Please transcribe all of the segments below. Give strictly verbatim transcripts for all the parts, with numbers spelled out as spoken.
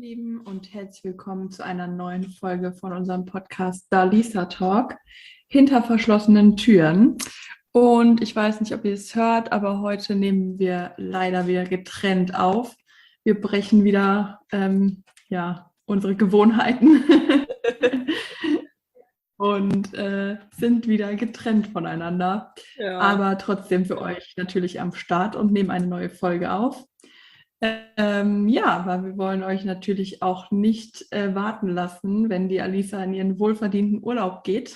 Lieben und herzlich willkommen zu einer neuen Folge von unserem Podcast Dalisa Talk hinter verschlossenen Türen. Und ich weiß nicht, ob ihr es hört, aber heute nehmen wir leider wieder getrennt auf. Wir brechen wieder ähm, ja, unsere Gewohnheiten und äh, sind wieder getrennt voneinander. Ja. Aber trotzdem für euch natürlich am Start und nehmen eine neue Folge auf. Ähm, ja, aber wir wollen euch natürlich auch nicht äh, warten lassen, wenn die Alisa in ihren wohlverdienten Urlaub geht.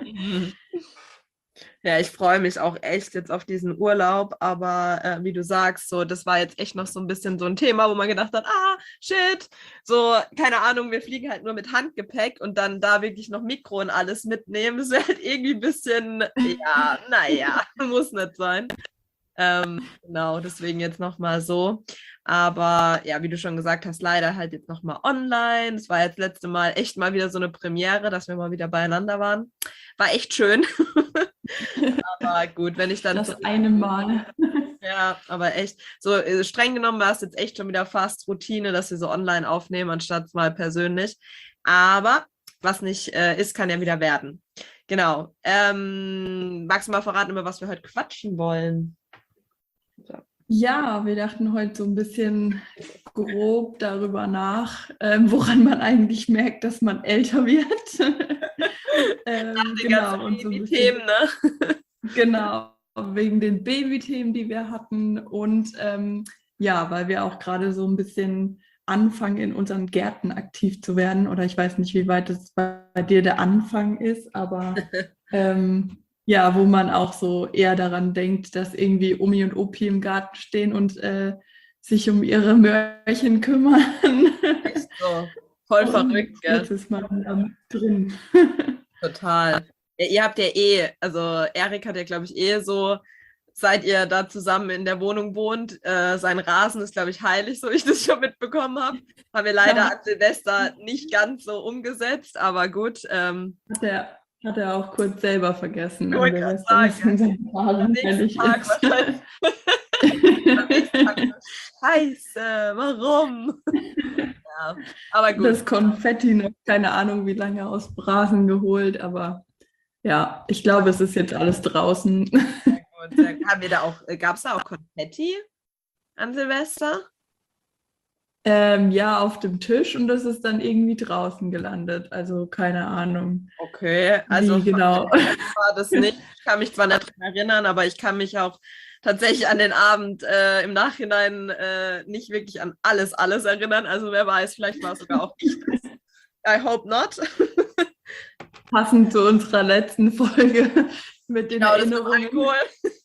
Ja, ich freue mich auch echt jetzt auf diesen Urlaub, aber äh, wie du sagst, so, das war jetzt echt noch so ein bisschen so ein Thema, wo man gedacht hat, ah, shit, so, keine Ahnung, wir fliegen halt nur mit Handgepäck und dann da wirklich noch Mikro und alles mitnehmen, das wäre halt irgendwie ein bisschen, ja, naja, muss nicht sein. Ähm, genau, deswegen jetzt nochmal so. Aber ja, wie du schon gesagt hast, leider halt jetzt nochmal online. Es war jetzt das letzte Mal echt mal wieder so eine Premiere, dass wir mal wieder beieinander waren. War echt schön. Aber gut, wenn ich dann... Das eine Mal. Ja, aber echt, so äh, streng genommen war es jetzt echt schon wieder fast Routine, dass wir so online aufnehmen, anstatt mal persönlich. Aber was nicht äh, ist, kann ja wieder werden. Genau. Ähm, magst du mal verraten, über was wir heute quatschen wollen? Ja, wir dachten heute so ein bisschen grob darüber nach, ähm, woran man eigentlich merkt, dass man älter wird. ähm, Nach den genau, ganzen und so ein bisschen, Themen, ne? genau, wegen den Baby-Themen, die wir hatten und ähm, ja, weil wir auch gerade so ein bisschen anfangen, in unseren Gärten aktiv zu werden. Oder ich weiß nicht, wie weit es bei, bei dir der Anfang ist, aber ähm, ja, wo man auch so eher daran denkt, dass irgendwie Omi und Opi im Garten stehen und äh, sich um ihre Möhrchen kümmern. Echt so. Voll Und verrückt, gell? jetzt ist man dann drin. Total. Ja, ihr habt ja eh, also Erik hat ja, glaube ich, eh so, seit ihr da zusammen in der Wohnung wohnt, äh, sein Rasen ist, glaube ich, heilig, so wie ich das schon mitbekommen habe. Haben wir leider Ja. an Silvester nicht ganz so umgesetzt, aber gut. Ähm, Hat er, hat er auch kurz selber vergessen. Ich an wollte gerade Silvester, dass sagen, sein Rasen am nächsten heilig Tag ist. wahrscheinlich. Am nächsten Tag so, Scheiße, warum? Ja, aber gut. Das Konfetti noch, keine Ahnung, wie lange aus Brasen geholt, aber ja, ich glaube, es ist jetzt alles draußen. Sehr gut, sehr gut. Haben wir da auch, gab es da auch Konfetti an Silvester? Ähm, ja, auf dem Tisch und das ist dann irgendwie draußen gelandet. Also keine Ahnung, Okay, also wie genau. war das nicht. Ich kann mich zwar nicht daran erinnern, aber ich kann mich auch tatsächlich an den Abend äh, im Nachhinein äh, nicht wirklich an alles, alles erinnern. Also wer weiß, vielleicht war es sogar auch ich. I hope not. Passend zu unserer letzten Folge mit den Genau, das mit dem Erinnerungen. Alkohol.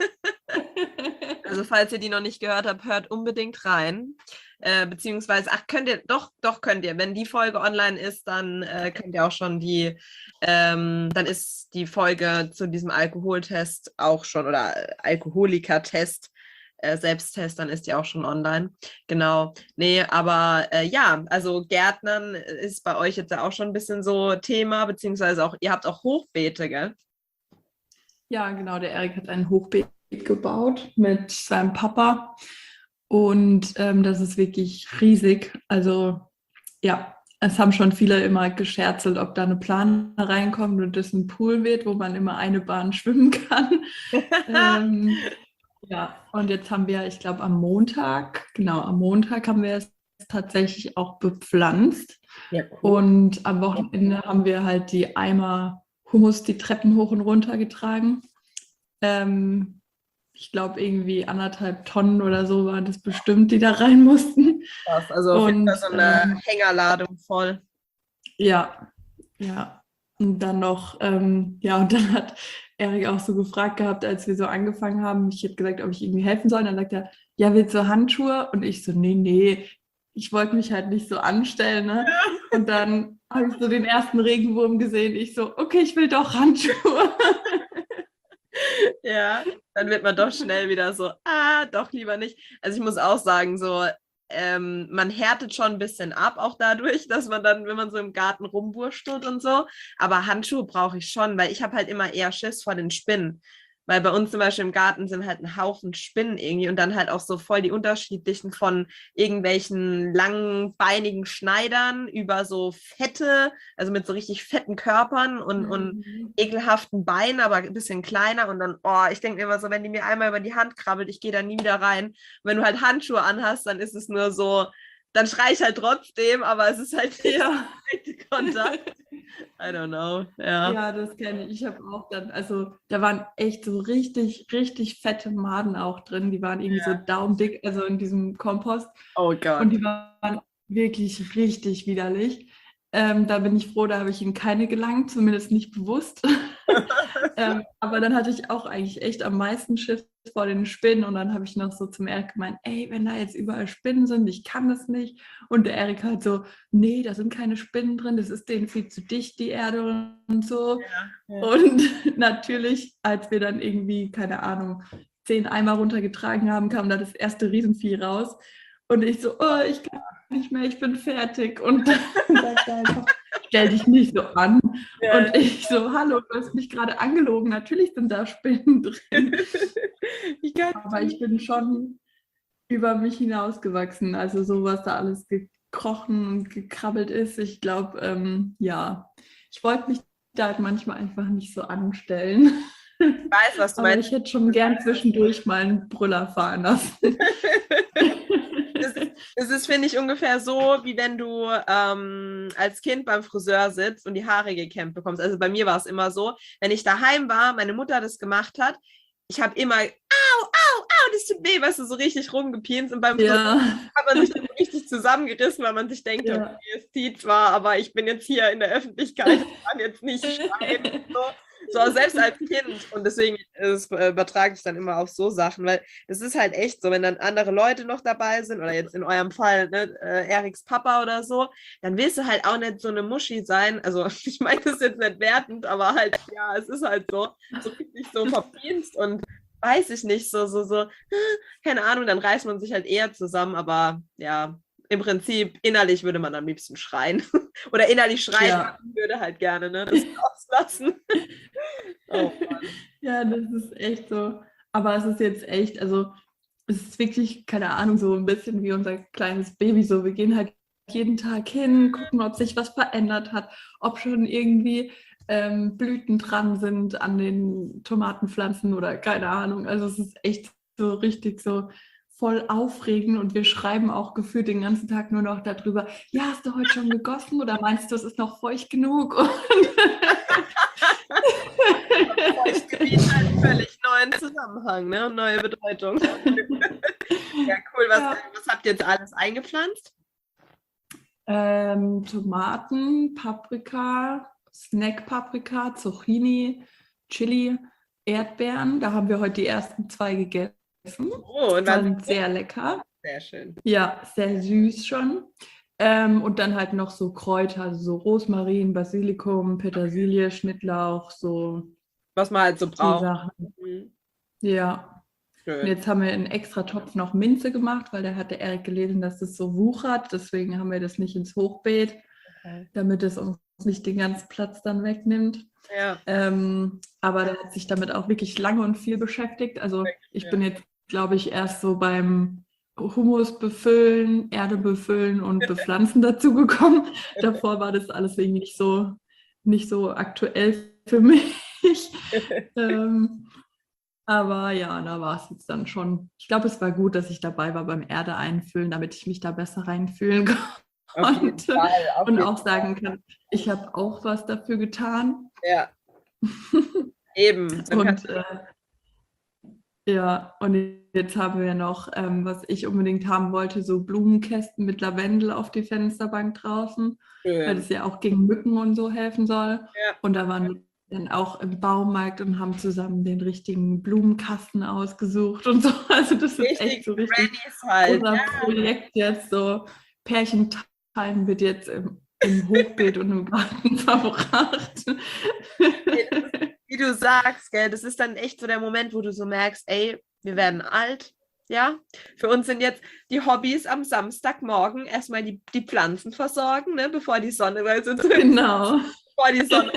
Also falls ihr die noch nicht gehört habt, hört unbedingt rein. Äh, beziehungsweise, ach, könnt ihr, doch, doch könnt ihr. Wenn die Folge online ist, dann äh, könnt ihr auch schon die, ähm, dann ist die Folge zu diesem Alkoholtest auch schon, oder Alkoholiker-Test, äh, Selbsttest, dann ist die auch schon online. Genau. Nee, aber äh, ja, also Gärtnern ist bei euch jetzt ja auch schon ein bisschen so Thema, beziehungsweise auch, ihr habt auch Hochbeete, gell? Ja, genau, der Erik hat ein Hochbeet gebaut mit seinem Papa und ähm, das ist wirklich riesig. Also ja, es haben schon viele immer gescherzelt, ob da eine Plane reinkommt und das ein Pool wird, wo man immer eine Bahn schwimmen kann. ähm, ja, und jetzt haben wir, ich glaube, am Montag, genau, am Montag haben wir es tatsächlich auch bepflanzt. Ja, cool. Und am Wochenende haben wir halt die Eimer Humus die Treppen hoch und runter getragen. Ähm, ich glaube, irgendwie anderthalb Tonnen oder so waren das bestimmt, die da rein mussten. Krass, also auf jeden Und Fall so eine ähm, Hängerladung voll. ja, ja. Und dann noch, ähm, ja, und dann hat Erik auch so gefragt gehabt, als wir so angefangen haben. Ich habe gesagt, ob ich irgendwie helfen soll. Und dann sagt er, ja, willst du Handschuhe? Und ich so, nee, nee, ich wollte mich halt nicht so anstellen, ne? Und dann habe ich so den ersten Regenwurm gesehen. Ich so, okay, ich will doch Handschuhe. Ja, dann wird man doch schnell wieder so, ah, doch lieber nicht. Also ich muss auch sagen, so, ähm, man härtet schon ein bisschen ab, auch dadurch, dass man dann, wenn man so im Garten rumwurstelt und so, aber Handschuhe brauche ich schon, weil ich habe halt immer eher Schiss vor den Spinnen. Weil bei uns zum Beispiel im Garten sind halt ein Haufen Spinnen irgendwie und dann halt auch so voll die unterschiedlichen von irgendwelchen langen, beinigen Schneidern über so fette, also mit so richtig fetten Körpern und, und Mhm. ekelhaften Beinen, aber ein bisschen kleiner. Und dann, oh, ich denke mir immer so, wenn die mir einmal über die Hand krabbelt, ich gehe da nie wieder rein. Und wenn du halt Handschuhe anhast, dann ist es nur so, dann schrei ich halt trotzdem, aber es ist halt nicht Ja. Kontakt. I don't know. Ja. Ja, das kenne ich. Ich habe auch dann, also da waren echt so richtig, richtig fette Maden auch drin. Die waren irgendwie so daumendick, also in diesem Kompost. Oh Und Gott. die waren wirklich richtig widerlich. Ähm, da bin ich froh, da habe ich ihnen keine gelangt, zumindest nicht bewusst. ähm, aber dann hatte ich auch eigentlich echt am meisten Schiss vor den Spinnen und dann habe ich noch so zum Erik gemeint, ey, wenn da jetzt überall Spinnen sind, ich kann das nicht. Und der Erik halt so, nee, da sind keine Spinnen drin, das ist denen viel zu dicht, die Erde und so. Ja, ja. Und natürlich, als wir dann irgendwie, keine Ahnung, zehn Eimer runtergetragen haben, kam da das erste Riesenvieh raus. Und ich so, oh, ich kann nicht mehr, ich bin fertig. Und dann sagt er einfach, stell dich nicht so an. Ja. Und ich so, hallo, du hast mich gerade angelogen. Natürlich sind da Spinnen drin. Ich kann Aber ich bin schon über mich hinausgewachsen. Also so, was da alles gekrochen und gekrabbelt ist. Ich glaube, ähm, ja, ich wollte mich da halt manchmal einfach nicht so anstellen. Ich weiß, was du Aber meinst. ich hätte schon gern zwischendurch mal einen Brüller fahren lassen. Das ist, das ist finde ich, ungefähr so, wie wenn du ähm, als Kind beim Friseur sitzt und die Haare gekämmt bekommst. Also bei mir war es immer so, wenn ich daheim war, meine Mutter das gemacht hat, ich habe immer, au, au, au, das tut weh, weißt du, so richtig rumgepienst. Und beim Friseur Ja. hat man sich dann so richtig zusammengerissen, weil man sich denkt, Ja. okay, es zieht zwar, aber ich bin jetzt hier in der Öffentlichkeit, ich kann jetzt nicht schreien. So. So, selbst als Kind. Und deswegen ist, äh, übertrage ich dann immer auf so Sachen, weil es ist halt echt so, wenn dann andere Leute noch dabei sind oder jetzt in eurem Fall ne, äh, Eriks Papa oder so, dann willst du halt auch nicht so eine Muschi sein. Also ich meine das jetzt nicht wertend, aber halt, ja, es ist halt so, so richtig so verpienst und weiß ich nicht, so, so, so, keine Ahnung, dann reißt man sich halt eher zusammen, aber ja, im Prinzip innerlich würde man am liebsten schreien. Oder innerlich schreien Ja. würde halt gerne, ne? Das auslassen. Oh Mann. Ja, das ist echt so. Aber es ist jetzt echt, also es ist wirklich, keine Ahnung, so ein bisschen wie unser kleines Baby. So, wir gehen halt jeden Tag hin, gucken, ob sich was verändert hat, ob schon irgendwie ähm, Blüten dran sind an den Tomatenpflanzen oder keine Ahnung. Also es ist echt so richtig so voll aufregend und wir schreiben auch gefühlt den ganzen Tag nur noch darüber, ja, hast du heute schon gegossen oder meinst du, es ist noch feucht genug? Und Feuchtgebiet hat einen völlig neuen Zusammenhang, ne? Und neue Bedeutung. Ja, cool. Was, Ja. was habt ihr jetzt alles eingepflanzt? Ähm, Tomaten, Paprika, Snack-Paprika, Zucchini, Chili, Erdbeeren. Da haben wir heute die ersten zwei gegessen. Oh, und dann Waren sehr lecker. sehr schön. Ja, sehr süß schon. Ähm, und dann halt noch so Kräuter, also so Rosmarin, Basilikum, Petersilie, Schnittlauch, so Was man halt so die braucht. Sachen. Mhm. Ja. Und Schön. jetzt haben wir einen extra Topf noch Minze gemacht, weil da hat der Erik gelesen, dass das so wuchert. Deswegen haben wir das nicht ins Hochbeet, Okay. damit es uns nicht den ganzen Platz dann wegnimmt. Ja. Ähm, aber der hat sich damit auch wirklich lange und viel beschäftigt. Also ich ja. bin jetzt, glaube ich, erst so beim Humus befüllen, Erde befüllen und bepflanzen dazu gekommen. Davor war das alles irgendwie nicht so, nicht so aktuell für mich. ähm, aber ja, da war es jetzt dann schon. Ich glaube, es war gut, dass ich dabei war beim Erde einfüllen, damit ich mich da besser reinfühlen Auf jeden konnte Fall. Auf und jeden auch sagen kann, ich habe auch was dafür getan. Ja. Eben. Dann kannst Und äh, ja, und jetzt haben wir noch, ähm, was ich unbedingt haben wollte, so Blumenkästen mit Lavendel auf die Fensterbank draußen, du weil schön. das ja auch gegen Mücken und so helfen soll. Ja. Und da waren wir dann auch im Baumarkt und haben zusammen den richtigen Blumenkasten ausgesucht und so. Also das ist echt Richtig so richtig Grannies halt. unser Ja. Projekt jetzt. So Pärchentime wird jetzt im, im Hochbeet und im Garten verbracht. Wie du sagst, gell, das ist dann echt so der Moment, wo du so merkst, ey, wir werden alt, ja. Für uns sind jetzt die Hobbys am Samstagmorgen erstmal die, die Pflanzen versorgen, ne, bevor die Sonne, also Genau. bevor die Sonne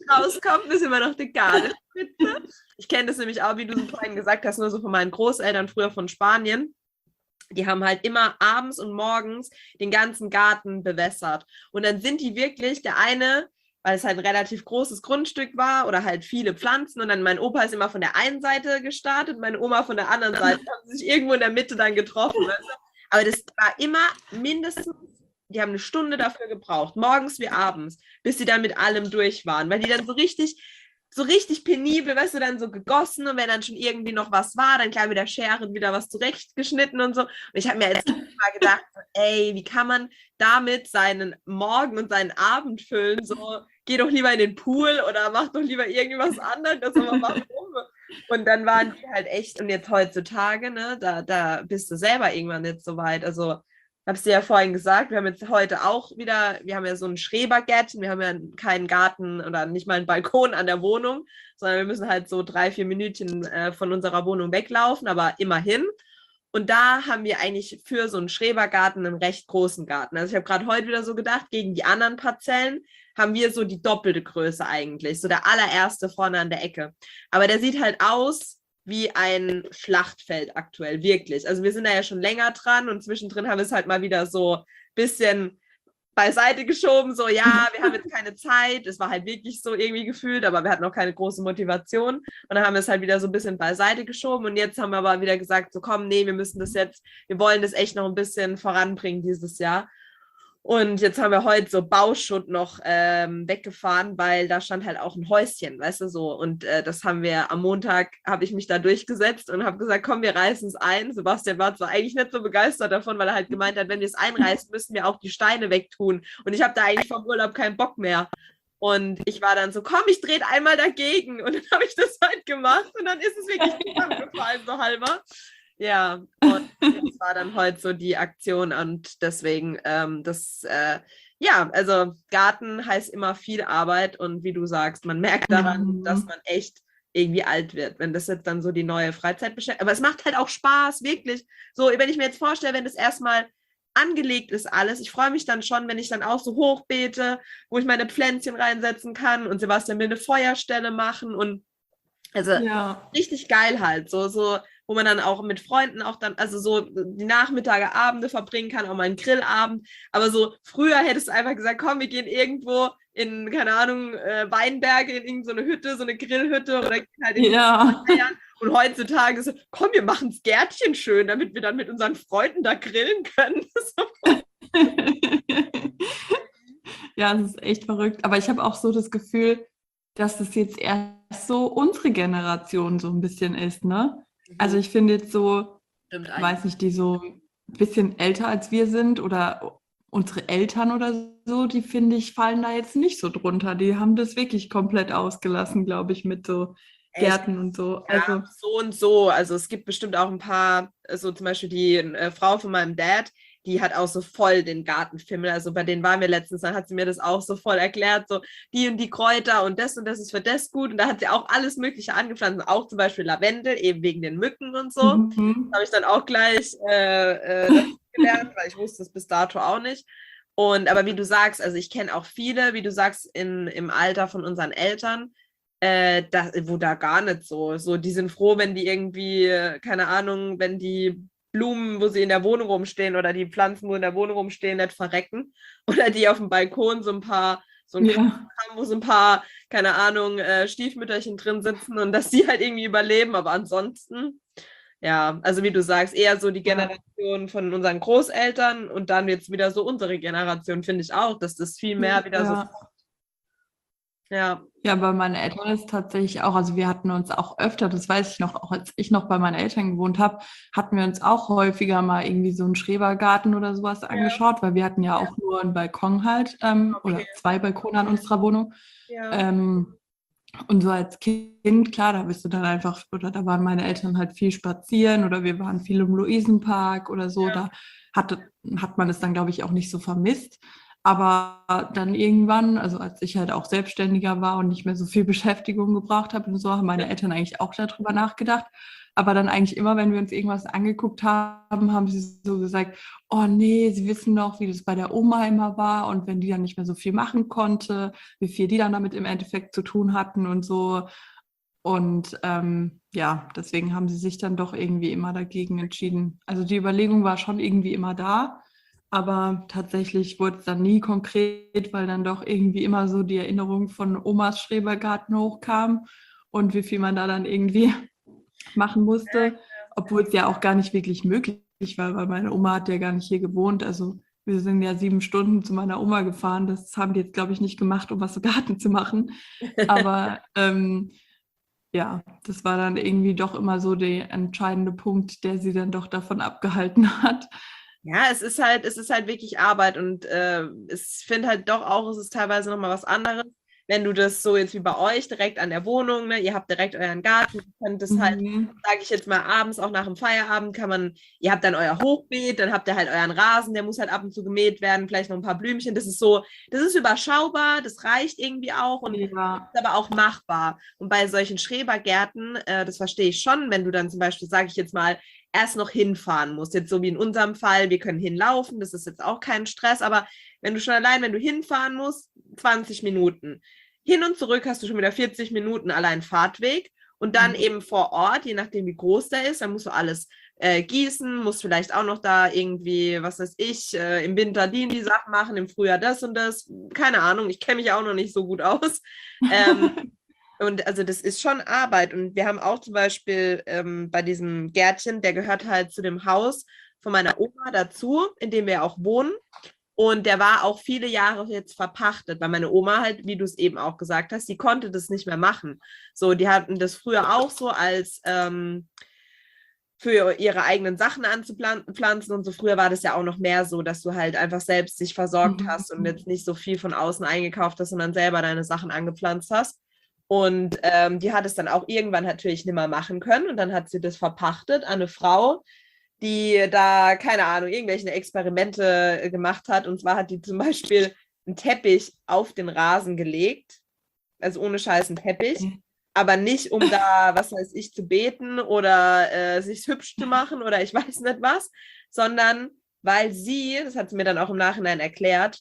rauskommt, ist immer noch die Gartenspitze. Ich kenne das nämlich auch, wie du so vorhin gesagt hast, nur so von meinen Großeltern früher von Spanien. Die haben halt immer abends und morgens den ganzen Garten bewässert. Und dann sind die wirklich, der eine, weil es halt ein relativ großes Grundstück war oder halt viele Pflanzen und dann mein Opa ist immer von der einen Seite gestartet, meine Oma von der anderen Seite. Da haben sie sich irgendwo in der Mitte dann getroffen. Weißt du? Aber das war immer mindestens, die haben eine Stunde dafür gebraucht, morgens wie abends, bis sie dann mit allem durch waren, weil die dann so richtig, so richtig penibel, weißt du, dann so gegossen und wenn dann schon irgendwie noch was war, dann klar mit der Schere wieder was zurechtgeschnitten und so. Und ich habe mir jetzt mal gedacht, ey, wie kann man damit seinen Morgen und seinen Abend füllen? So, geh doch lieber in den Pool oder mach doch lieber irgendwas anderes, aber warum? Und dann waren die halt echt, und jetzt heutzutage, ne, da, da bist du selber irgendwann nicht so weit. Also, hab's dir ja vorhin gesagt, wir haben jetzt heute auch wieder, wir haben ja so ein Schrebergärtchen, wir haben ja keinen Garten oder nicht mal einen Balkon an der Wohnung, sondern wir müssen halt so drei, vier Minütchen äh, von unserer Wohnung weglaufen, aber immerhin. Und da haben wir eigentlich für so einen Schrebergarten einen recht großen Garten. Also ich habe gerade heute wieder so gedacht, gegen die anderen Parzellen haben wir so die doppelte Größe eigentlich, so der allererste vorne an der Ecke. Aber der sieht halt aus wie ein Schlachtfeld aktuell, wirklich. Also wir sind da ja schon länger dran und zwischendrin haben wir es halt mal wieder so ein bisschen beiseite geschoben, so ja, wir haben jetzt keine Zeit, es war halt wirklich so irgendwie gefühlt, aber wir hatten auch keine große Motivation und dann haben wir es halt wieder so ein bisschen beiseite geschoben und jetzt haben wir aber wieder gesagt, so komm, nee, wir müssen das jetzt, wir wollen das echt noch ein bisschen voranbringen dieses Jahr. Und jetzt haben wir heute so Bauschutt noch ähm, weggefahren, weil da stand halt auch ein Häuschen, weißt du, so. Und äh, das haben wir am Montag, habe ich mich da durchgesetzt und habe gesagt, komm, wir reißen es ein. Sebastian war zwar eigentlich nicht so begeistert davon, weil er halt gemeint hat, wenn wir es einreißen, müssen wir auch die Steine wegtun. Und ich habe da eigentlich vom Urlaub keinen Bock mehr. Und ich war dann so, komm, ich drehe einmal dagegen. Und dann habe ich das halt gemacht und dann ist es wirklich zusammengefallen, so halber. Ja, und das war dann heute so die Aktion und deswegen ähm, das, äh, ja, also Garten heißt immer viel Arbeit und wie du sagst, man merkt daran, mhm. dass man echt irgendwie alt wird, wenn das jetzt dann so die neue Freizeitbeschäftigung, aber es macht halt auch Spaß, wirklich. So, wenn ich mir jetzt vorstelle, wenn das erstmal angelegt ist alles, ich freue mich dann schon, wenn ich dann auch so hochbeete, wo ich meine Pflänzchen reinsetzen kann und Sebastian will eine Feuerstelle machen und also ja. Richtig geil halt, so, so wo man dann auch mit Freunden auch dann, also so die Nachmittage, Abende verbringen kann, auch mal einen Grillabend. Aber so früher hättest du einfach gesagt, komm, wir gehen irgendwo in, keine Ahnung, äh, Weinberge, in irgendeine Hütte, so eine Grillhütte oder halt in ja. Feiern. Und heutzutage so, komm, wir machen das Gärtchen schön, damit wir dann mit unseren Freunden da grillen können. Ja, das ist echt verrückt. Aber ich habe auch so das Gefühl, dass das jetzt erst so unsere Generation so ein bisschen ist, ne? Also ich finde jetzt so, ich weiß nicht, die so ein bisschen älter als wir sind oder unsere Eltern oder so, die finde ich, fallen da jetzt nicht so drunter. Die haben das wirklich komplett ausgelassen, glaube ich, mit so Gärten Echt? Und so. Ja, also so und so. Also es gibt bestimmt auch ein paar, so zum Beispiel die äh, Frau von meinem Dad, die hat auch so voll den Gartenfimmel. Also bei denen waren wir letztens, dann hat sie mir das auch so voll erklärt, so die und die Kräuter und das und das ist für das gut. Und da hat sie auch alles Mögliche angepflanzt, auch zum Beispiel Lavendel, eben wegen den Mücken und so. Mhm. Das habe ich dann auch gleich äh, äh, gelernt, weil ich wusste es bis dato auch nicht. Und aber wie du sagst, also ich kenne auch viele, wie du sagst, in, im Alter von unseren Eltern, äh, da, wo da gar nicht so, so, die sind froh, wenn die irgendwie, keine Ahnung, wenn die Blumen, wo sie in der Wohnung rumstehen oder die Pflanzen, wo in der Wohnung rumstehen, nicht verrecken. Oder die auf dem Balkon so ein paar, so ein ja. haben, wo so ein paar, keine Ahnung, äh, Stiefmütterchen drin sitzen und dass sie halt irgendwie überleben. Aber ansonsten, ja, also wie du sagst, eher so die Generation ja. von unseren Großeltern und dann jetzt wieder so unsere Generation, finde ich auch, dass das viel mehr wieder ja. so. Ja. Ja, bei meinen Eltern ist tatsächlich auch, also wir hatten uns auch öfter, das weiß ich noch, auch als ich noch bei meinen Eltern gewohnt habe, hatten wir uns auch häufiger mal irgendwie so einen Schrebergarten oder sowas ja. angeschaut, weil wir hatten ja auch nur einen Balkon halt ähm, okay. oder zwei Balkone an unserer Wohnung. Ja. Ähm, und so als Kind, klar, da bist du dann einfach, oder da waren meine Eltern halt viel spazieren oder wir waren viel im Luisenpark oder so, ja. da hat, hat man es dann, glaube ich, auch nicht so vermisst. Aber dann irgendwann, also als ich halt auch selbstständiger war und nicht mehr so viel Beschäftigung gebraucht habe und so, haben meine Eltern eigentlich auch darüber nachgedacht. Aber dann eigentlich immer, wenn wir uns irgendwas angeguckt haben, haben sie so gesagt, oh nee, sie wissen noch, wie das bei der Oma immer war und wenn die dann nicht mehr so viel machen konnte, wie viel die dann damit im Endeffekt zu tun hatten und so. Und ähm, ja, deswegen haben sie sich dann doch irgendwie immer dagegen entschieden. Also die Überlegung war schon irgendwie immer da, aber tatsächlich wurde es dann nie konkret, weil dann doch irgendwie immer so die Erinnerung von Omas Schrebergarten hochkam und wie viel man da dann irgendwie machen musste, obwohl es ja auch gar nicht wirklich möglich war, weil meine Oma hat ja gar nicht hier gewohnt. Also wir sind ja sieben Stunden zu meiner Oma gefahren. Das haben die jetzt, glaube ich, nicht gemacht, um was im Garten zu machen. Aber ähm, ja, das war dann irgendwie doch immer so der entscheidende Punkt, der sie dann doch davon abgehalten hat. Ja, es ist halt, es ist halt wirklich Arbeit und äh, ich finde halt doch auch, es ist teilweise nochmal was anderes, wenn du das so jetzt wie bei euch direkt an der Wohnung, ne, ihr habt direkt euren Garten, ihr könnt das halt, Mhm. sage ich jetzt mal, abends auch nach dem Feierabend kann man, ihr habt dann euer Hochbeet, dann habt ihr halt euren Rasen, der muss halt ab und zu gemäht werden, vielleicht noch ein paar Blümchen, das ist so, das ist überschaubar, das reicht irgendwie auch und Ja. ist aber auch machbar. Und bei solchen Schrebergärten, äh, das verstehe ich schon, wenn du dann zum Beispiel, sage ich jetzt mal, erst noch hinfahren musst, jetzt so wie in unserem Fall, wir können hinlaufen, das ist jetzt auch kein Stress, aber wenn du schon allein, wenn du hinfahren musst, zwanzig Minuten. Hin und zurück hast du schon wieder vierzig Minuten allein Fahrtweg und dann Mhm. eben vor Ort, je nachdem wie groß der ist, dann musst du alles äh, gießen, musst vielleicht auch noch da irgendwie, was weiß ich, äh, im Winter die, die Sachen machen, im Frühjahr das und das, keine Ahnung, ich kenne mich auch noch nicht so gut aus. Ähm, und also das ist schon Arbeit. Und wir haben auch zum Beispiel ähm, bei diesem Gärtchen, der gehört halt zu dem Haus von meiner Oma dazu, in dem wir auch wohnen. Und der war auch viele Jahre jetzt verpachtet, weil meine Oma halt, wie du es eben auch gesagt hast, die konnte das nicht mehr machen. So, die hatten das früher auch so als ähm, für ihre eigenen Sachen anzupflanzen und so. Früher war das ja auch noch mehr so, dass du halt einfach selbst dich versorgt hast und jetzt nicht so viel von außen eingekauft hast, sondern selber deine Sachen angepflanzt hast. Und ähm, die hat es dann auch irgendwann natürlich nicht mehr machen können und dann hat sie das verpachtet an eine Frau, die da, keine Ahnung, irgendwelche Experimente gemacht hat. Und zwar hat die zum Beispiel einen Teppich auf den Rasen gelegt, also ohne Scheiß einen Teppich, aber nicht, um da, was weiß ich, zu beten oder äh, sich hübsch zu machen oder ich weiß nicht was, sondern weil sie, das hat sie mir dann auch im Nachhinein erklärt,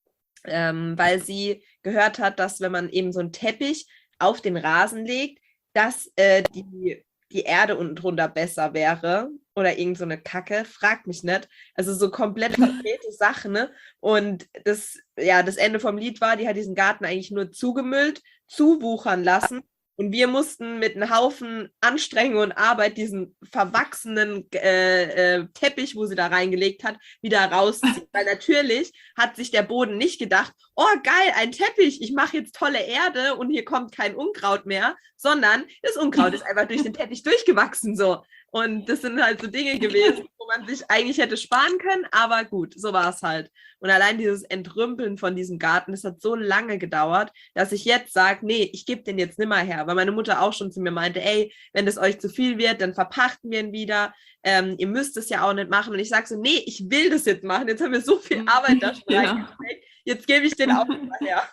ähm, weil sie gehört hat, dass wenn man eben so einen Teppich auf den Rasen legt, dass äh, die, die Erde unten drunter besser wäre oder irgend so eine Kacke, fragt mich nicht. Also so komplett verdrehte Sachen, ne? Und das, ja, das Ende vom Lied war, die hat diesen Garten eigentlich nur zugemüllt, zuwuchern lassen. Und wir mussten mit einem Haufen Anstrengung und Arbeit diesen verwachsenen äh, äh, Teppich, wo sie da reingelegt hat, wieder rausziehen. Weil natürlich hat sich der Boden nicht gedacht, oh geil, ein Teppich, ich mache jetzt tolle Erde und hier kommt kein Unkraut mehr, sondern das Unkraut ist einfach durch den Teppich durchgewachsen so. Und das sind halt so Dinge gewesen, wo man sich eigentlich hätte sparen können, aber gut, so war es halt. Und allein dieses Entrümpeln von diesem Garten, das hat so lange gedauert, dass ich jetzt sage, nee, ich gebe den jetzt nimmer her, weil meine Mutter auch schon zu mir meinte, ey, wenn das euch zu viel wird, dann verpachten wir ihn wieder, ähm, ihr müsst es ja auch nicht machen. Und ich sage so, nee, ich will das jetzt machen, jetzt haben wir so viel Arbeit da schon Ja. reingesteckt, jetzt gebe ich den auch nicht her.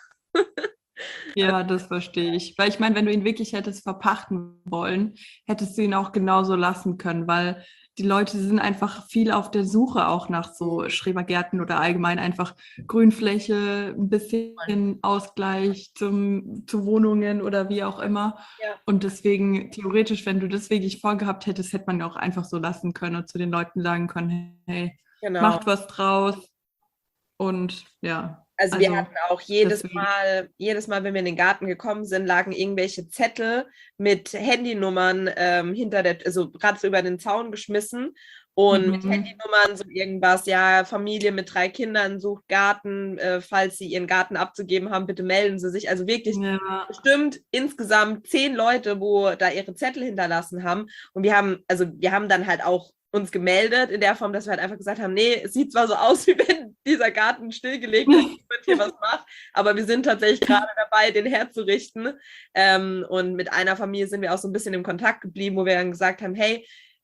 Ja, das verstehe ich. Weil ich meine, wenn du ihn wirklich hättest verpachten wollen, hättest du ihn auch genauso lassen können, weil die Leute sind einfach viel auf der Suche auch nach so Schrebergärten oder allgemein einfach Grünfläche, ein bisschen Ausgleich zum, zu Wohnungen oder wie auch immer. Ja. Und deswegen, theoretisch, wenn du das wirklich vorgehabt hättest, hätte man auch einfach so lassen können und zu den Leuten sagen können, hey, Genau. macht was draus. Und ja. Also, also wir hatten auch jedes deswegen. Mal, jedes Mal, wenn wir in den Garten gekommen sind, lagen irgendwelche Zettel mit Handynummern ähm, hinter der, also gerade so über den Zaun geschmissen und Mhm. mit Handynummern so irgendwas, ja, Familie mit drei Kindern sucht Garten, äh, falls sie ihren Garten abzugeben haben, bitte melden sie sich. Also wirklich Ja. bestimmt insgesamt zehn Leute, wo da ihre Zettel hinterlassen haben und wir haben, also wir haben dann halt auch uns gemeldet, in der Form, dass wir halt einfach gesagt haben, nee, es sieht zwar so aus, wie wenn dieser Garten stillgelegt ist, niemand hier was macht, aber wir sind tatsächlich gerade dabei, den herzurichten. Ähm, und mit einer Familie sind wir auch so ein bisschen im Kontakt geblieben, wo wir dann gesagt haben, hey,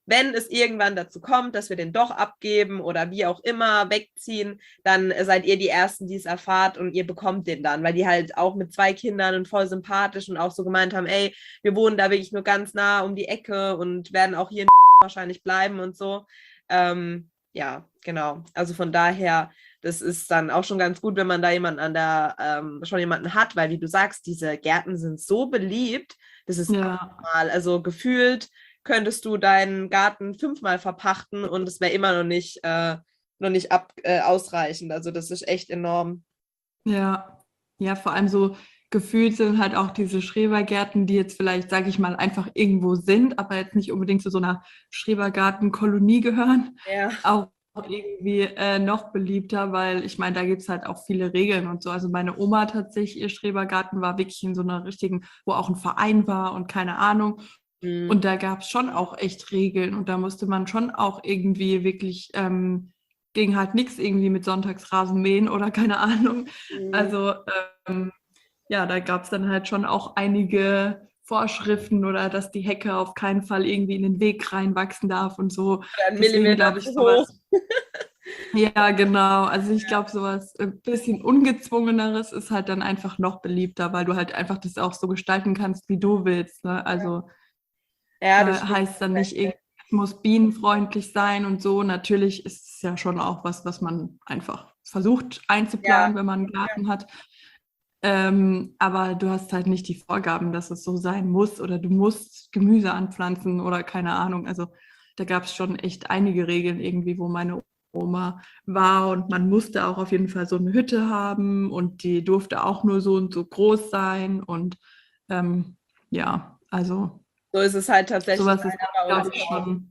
wenn es irgendwann dazu kommt, dass wir den doch abgeben oder wie auch immer wegziehen, dann seid ihr die Ersten, die es erfahrt und ihr bekommt den dann, weil die halt auch mit zwei Kindern und voll sympathisch und auch so gemeint haben, ey, wir wohnen da wirklich nur ganz nah um die Ecke und werden auch hier in wahrscheinlich bleiben und so. Ähm, ja, genau. Also von daher, das ist dann auch schon ganz gut, wenn man da jemanden an der, ähm, schon jemanden hat, weil wie du sagst, diese Gärten sind so beliebt, das ist Ja. normal. Also gefühlt könntest du deinen Garten fünfmal verpachten und es wäre immer noch nicht, äh, noch nicht ab, äh, ausreichend. Also das ist echt enorm. Ja, ja, vor allem so gefühlt sind halt auch diese Schrebergärten, die jetzt vielleicht, sage ich mal, einfach irgendwo sind, aber jetzt nicht unbedingt zu so einer Schrebergartenkolonie gehören, Ja. auch irgendwie äh, noch beliebter, weil ich meine, da gibt es halt auch viele Regeln und so. Also meine Oma tatsächlich, ihr Schrebergarten war wirklich in so einer richtigen, wo auch ein Verein war und keine Ahnung. Mhm. Und da gab es schon auch echt Regeln und da musste man schon auch irgendwie wirklich, ähm, ging halt nichts irgendwie mit Sonntagsrasen mähen oder keine Ahnung. Mhm. Also ähm, ja, da gab es dann halt schon auch einige Vorschriften oder dass die Hecke auf keinen Fall irgendwie in den Weg reinwachsen darf und so. Oder ein Deswegen Millimeter glaube ich zu sowas. hoch. Ja, genau. Also ich glaube, sowas ein bisschen ungezwungeneres ist halt dann einfach noch beliebter, weil du halt einfach das auch so gestalten kannst, wie du willst. Ne? Also Ja, das da stimmt. heißt dann nicht, irgendwie, es muss bienenfreundlich sein und so. Natürlich ist es ja schon auch was, was man einfach versucht einzuplanen, Ja. wenn man einen Garten hat. Ähm, aber du hast halt nicht die Vorgaben, dass es so sein muss oder du musst Gemüse anpflanzen oder keine Ahnung. Also da gab es schon echt einige Regeln irgendwie, wo meine Oma war und man musste auch auf jeden Fall so eine Hütte haben und die durfte auch nur so und so groß sein und ähm, ja, also So ist es halt tatsächlich sowas ist, leider bei uns glaube ich, auch. schon.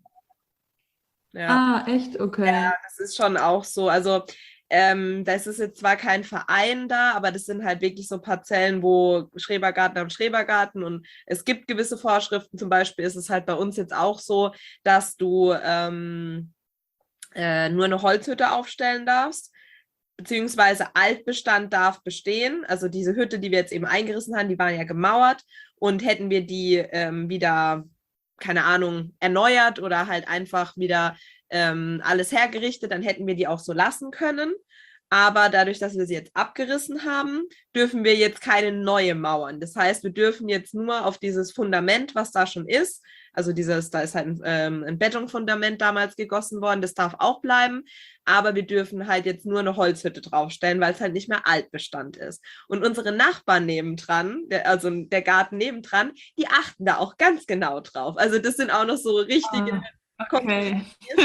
Ja. Ah, echt? Okay. Das ist schon auch so. Also, ähm, das ist jetzt zwar kein Verein da, aber das sind halt wirklich so Parzellen, wo Schrebergarten am Schrebergarten und es gibt gewisse Vorschriften. Zum Beispiel ist es halt bei uns jetzt auch so, dass du ähm, äh, nur eine Holzhütte aufstellen darfst, beziehungsweise Altbestand darf bestehen. Also diese Hütte, die wir jetzt eben eingerissen haben, die waren ja gemauert und hätten wir die ähm, wieder, keine Ahnung, erneuert oder halt einfach wieder ähm, alles hergerichtet, dann hätten wir die auch so lassen können. Aber dadurch, dass wir sie jetzt abgerissen haben, dürfen wir jetzt keine neue mauern. Das heißt, wir dürfen jetzt nur auf dieses Fundament, was da schon ist, also dieses, da ist halt ein, ähm, ein Betonfundament damals gegossen worden, das darf auch bleiben, aber wir dürfen halt jetzt nur eine Holzhütte draufstellen, weil es halt nicht mehr Altbestand ist. Und unsere Nachbarn nebendran, der, also der Garten nebendran, die achten da auch ganz genau drauf. Also das sind auch noch so richtige Ah, okay.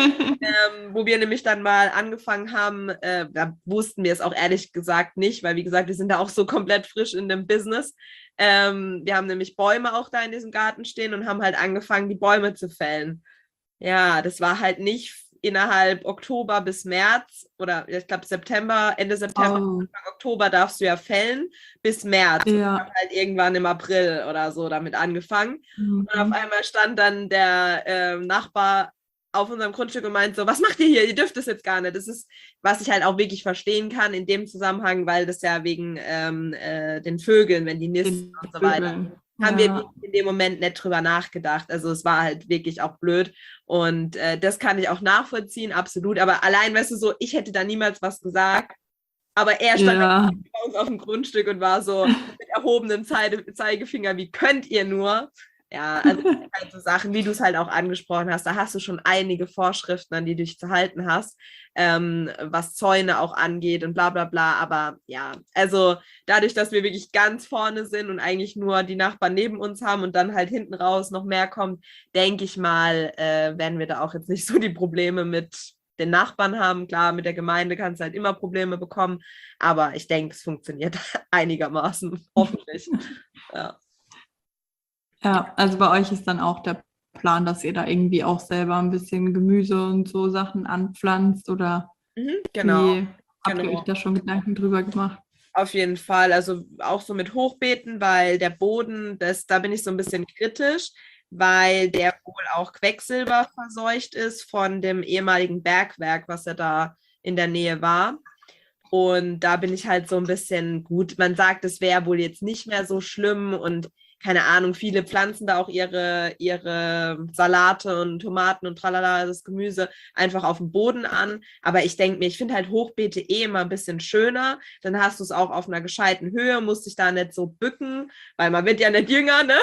ähm, wo wir nämlich dann mal angefangen haben, äh, da wussten wir es auch ehrlich gesagt nicht, weil wie gesagt, wir sind da auch so komplett frisch in dem Business. Ähm, wir haben nämlich Bäume auch da in diesem Garten stehen und haben halt angefangen, die Bäume zu fällen. Ja, das war halt nicht innerhalb Oktober bis März oder ich glaube September, Ende September, Oh, Anfang Oktober darfst du ja fällen bis März. Und ich ja. habe halt irgendwann im April oder so damit angefangen. Und auf Mhm. einmal stand dann der äh, Nachbar auf unserem Grundstück und meint so, was macht ihr hier? Ihr dürft das jetzt gar nicht. Das ist, was ich halt auch wirklich verstehen kann in dem Zusammenhang, weil das ja wegen ähm, äh, den Vögeln, wenn die nisten Den und so weiter, Vögeln. haben wir Ja. in dem Moment nicht drüber nachgedacht. Also es war halt wirklich auch blöd. Und äh, das kann ich auch nachvollziehen, absolut. Aber allein, weißt du, so, ich hätte da niemals was gesagt. Aber er stand Ja. bei uns auf dem Grundstück und war so mit erhobenem Zeige Zeigefinger, wie könnt ihr nur? Ja, also halt so Sachen, wie du es halt auch angesprochen hast, da hast du schon einige Vorschriften, an die du dich zu halten hast, ähm, was Zäune auch angeht und bla bla bla. Aber ja, also dadurch, dass wir wirklich ganz vorne sind und eigentlich nur die Nachbarn neben uns haben und dann halt hinten raus noch mehr kommt, denke ich mal, äh, werden wir da auch jetzt nicht so die Probleme mit den Nachbarn haben. Klar, mit der Gemeinde kannst du halt immer Probleme bekommen, aber ich denke, es funktioniert einigermaßen, hoffentlich. Ja. Ja, also bei euch ist dann auch der Plan, dass ihr da irgendwie auch selber ein bisschen Gemüse und so Sachen anpflanzt oder Mhm, genau, wie habt ihr euch genau. da schon Gedanken drüber gemacht? Auf jeden Fall, also auch so mit Hochbeeten, weil der Boden, das, da bin ich so ein bisschen kritisch, weil der wohl auch Quecksilber verseucht ist von dem ehemaligen Bergwerk, was ja da in der Nähe war. Und da bin ich halt so ein bisschen gut. Man sagt, es wäre wohl jetzt nicht mehr so schlimm und keine Ahnung, viele pflanzen da auch ihre, ihre Salate und Tomaten und tralala, das Gemüse einfach auf dem Boden an. Aber ich denke mir, ich finde halt Hochbeete eh immer ein bisschen schöner. Dann hast du es auch auf einer gescheiten Höhe, musst dich da nicht so bücken, weil man wird ja nicht jünger, ne?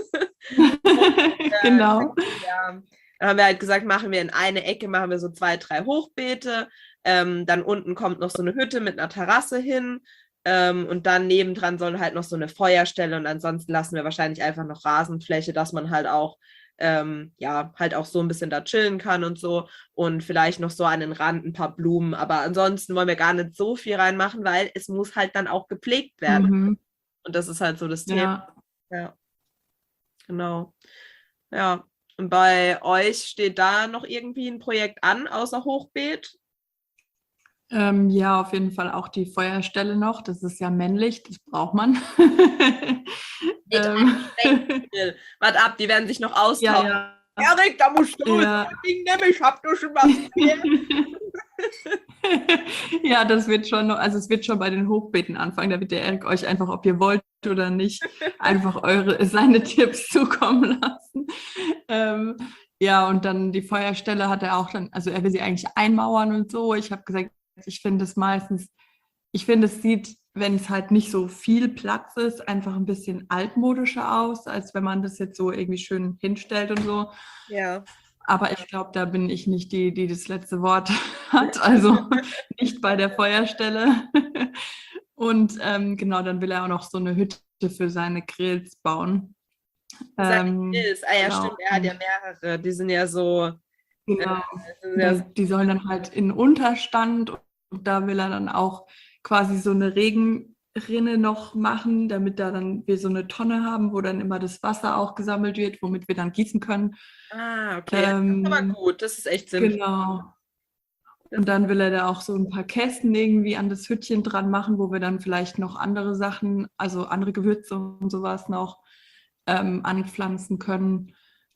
Genau. Ja, dann haben wir halt gesagt, machen wir in eine Ecke, machen wir so zwei, drei Hochbeete. Ähm, dann unten kommt noch so eine Hütte mit einer Terrasse hin. Ähm, und dann nebendran soll halt noch so eine Feuerstelle und ansonsten lassen wir wahrscheinlich einfach noch Rasenfläche, dass man halt auch, ähm, ja, halt auch so ein bisschen da chillen kann und so und vielleicht noch so an den Rand ein paar Blumen. Aber ansonsten wollen wir gar nicht so viel reinmachen, weil es muss halt dann auch gepflegt werden. Mhm. Und das ist halt so das Thema. Ja. Ja, genau. Ja, und bei euch steht da noch irgendwie ein Projekt an, außer Hochbeet? Ähm, ja, auf jeden Fall auch die Feuerstelle noch. Das ist ja männlich, das braucht man. Mit ähm, einem Grill. Warte ab, die werden sich noch ja, austauschen. ja. Erik, da musst du Ja. das Ding nehmen, ich hab dir schon was erzählt. Ja, das wird schon noch, also es wird schon bei den Hochbeeten anfangen. Da wird der Erik euch einfach, ob ihr wollt oder nicht, einfach eure, seine Tipps zukommen lassen. Ähm, ja, und dann die Feuerstelle hat er auch dann, also er will sie eigentlich einmauern und so. Ich habe gesagt, ich finde es meistens, ich finde es sieht, wenn es halt nicht so viel Platz ist, einfach ein bisschen altmodischer aus, als wenn man das jetzt so irgendwie schön hinstellt und so. Ja. Aber ich glaube, da bin ich nicht die, die das letzte Wort hat, also nicht bei der Feuerstelle. Und ähm, genau, dann will er auch noch so eine Hütte für seine Grills bauen. Seine Ähm, Grills, ah ja, genau. stimmt, er hat ja mehrere, die sind ja so, Genau. äh, sind ja Da, so die sollen dann halt in Unterstand und da will er dann auch quasi so eine Regenrinne noch machen, damit da dann wir so eine Tonne haben, wo dann immer das Wasser auch gesammelt wird, womit wir dann gießen können. ah, okay, Ähm, aber gut, das ist echt sinnvoll. genau. Und dann will er da auch so ein paar Kästen irgendwie an das Hütchen dran machen, wo wir dann vielleicht noch andere Sachen, also andere Gewürze und sowas noch ähm, anpflanzen können.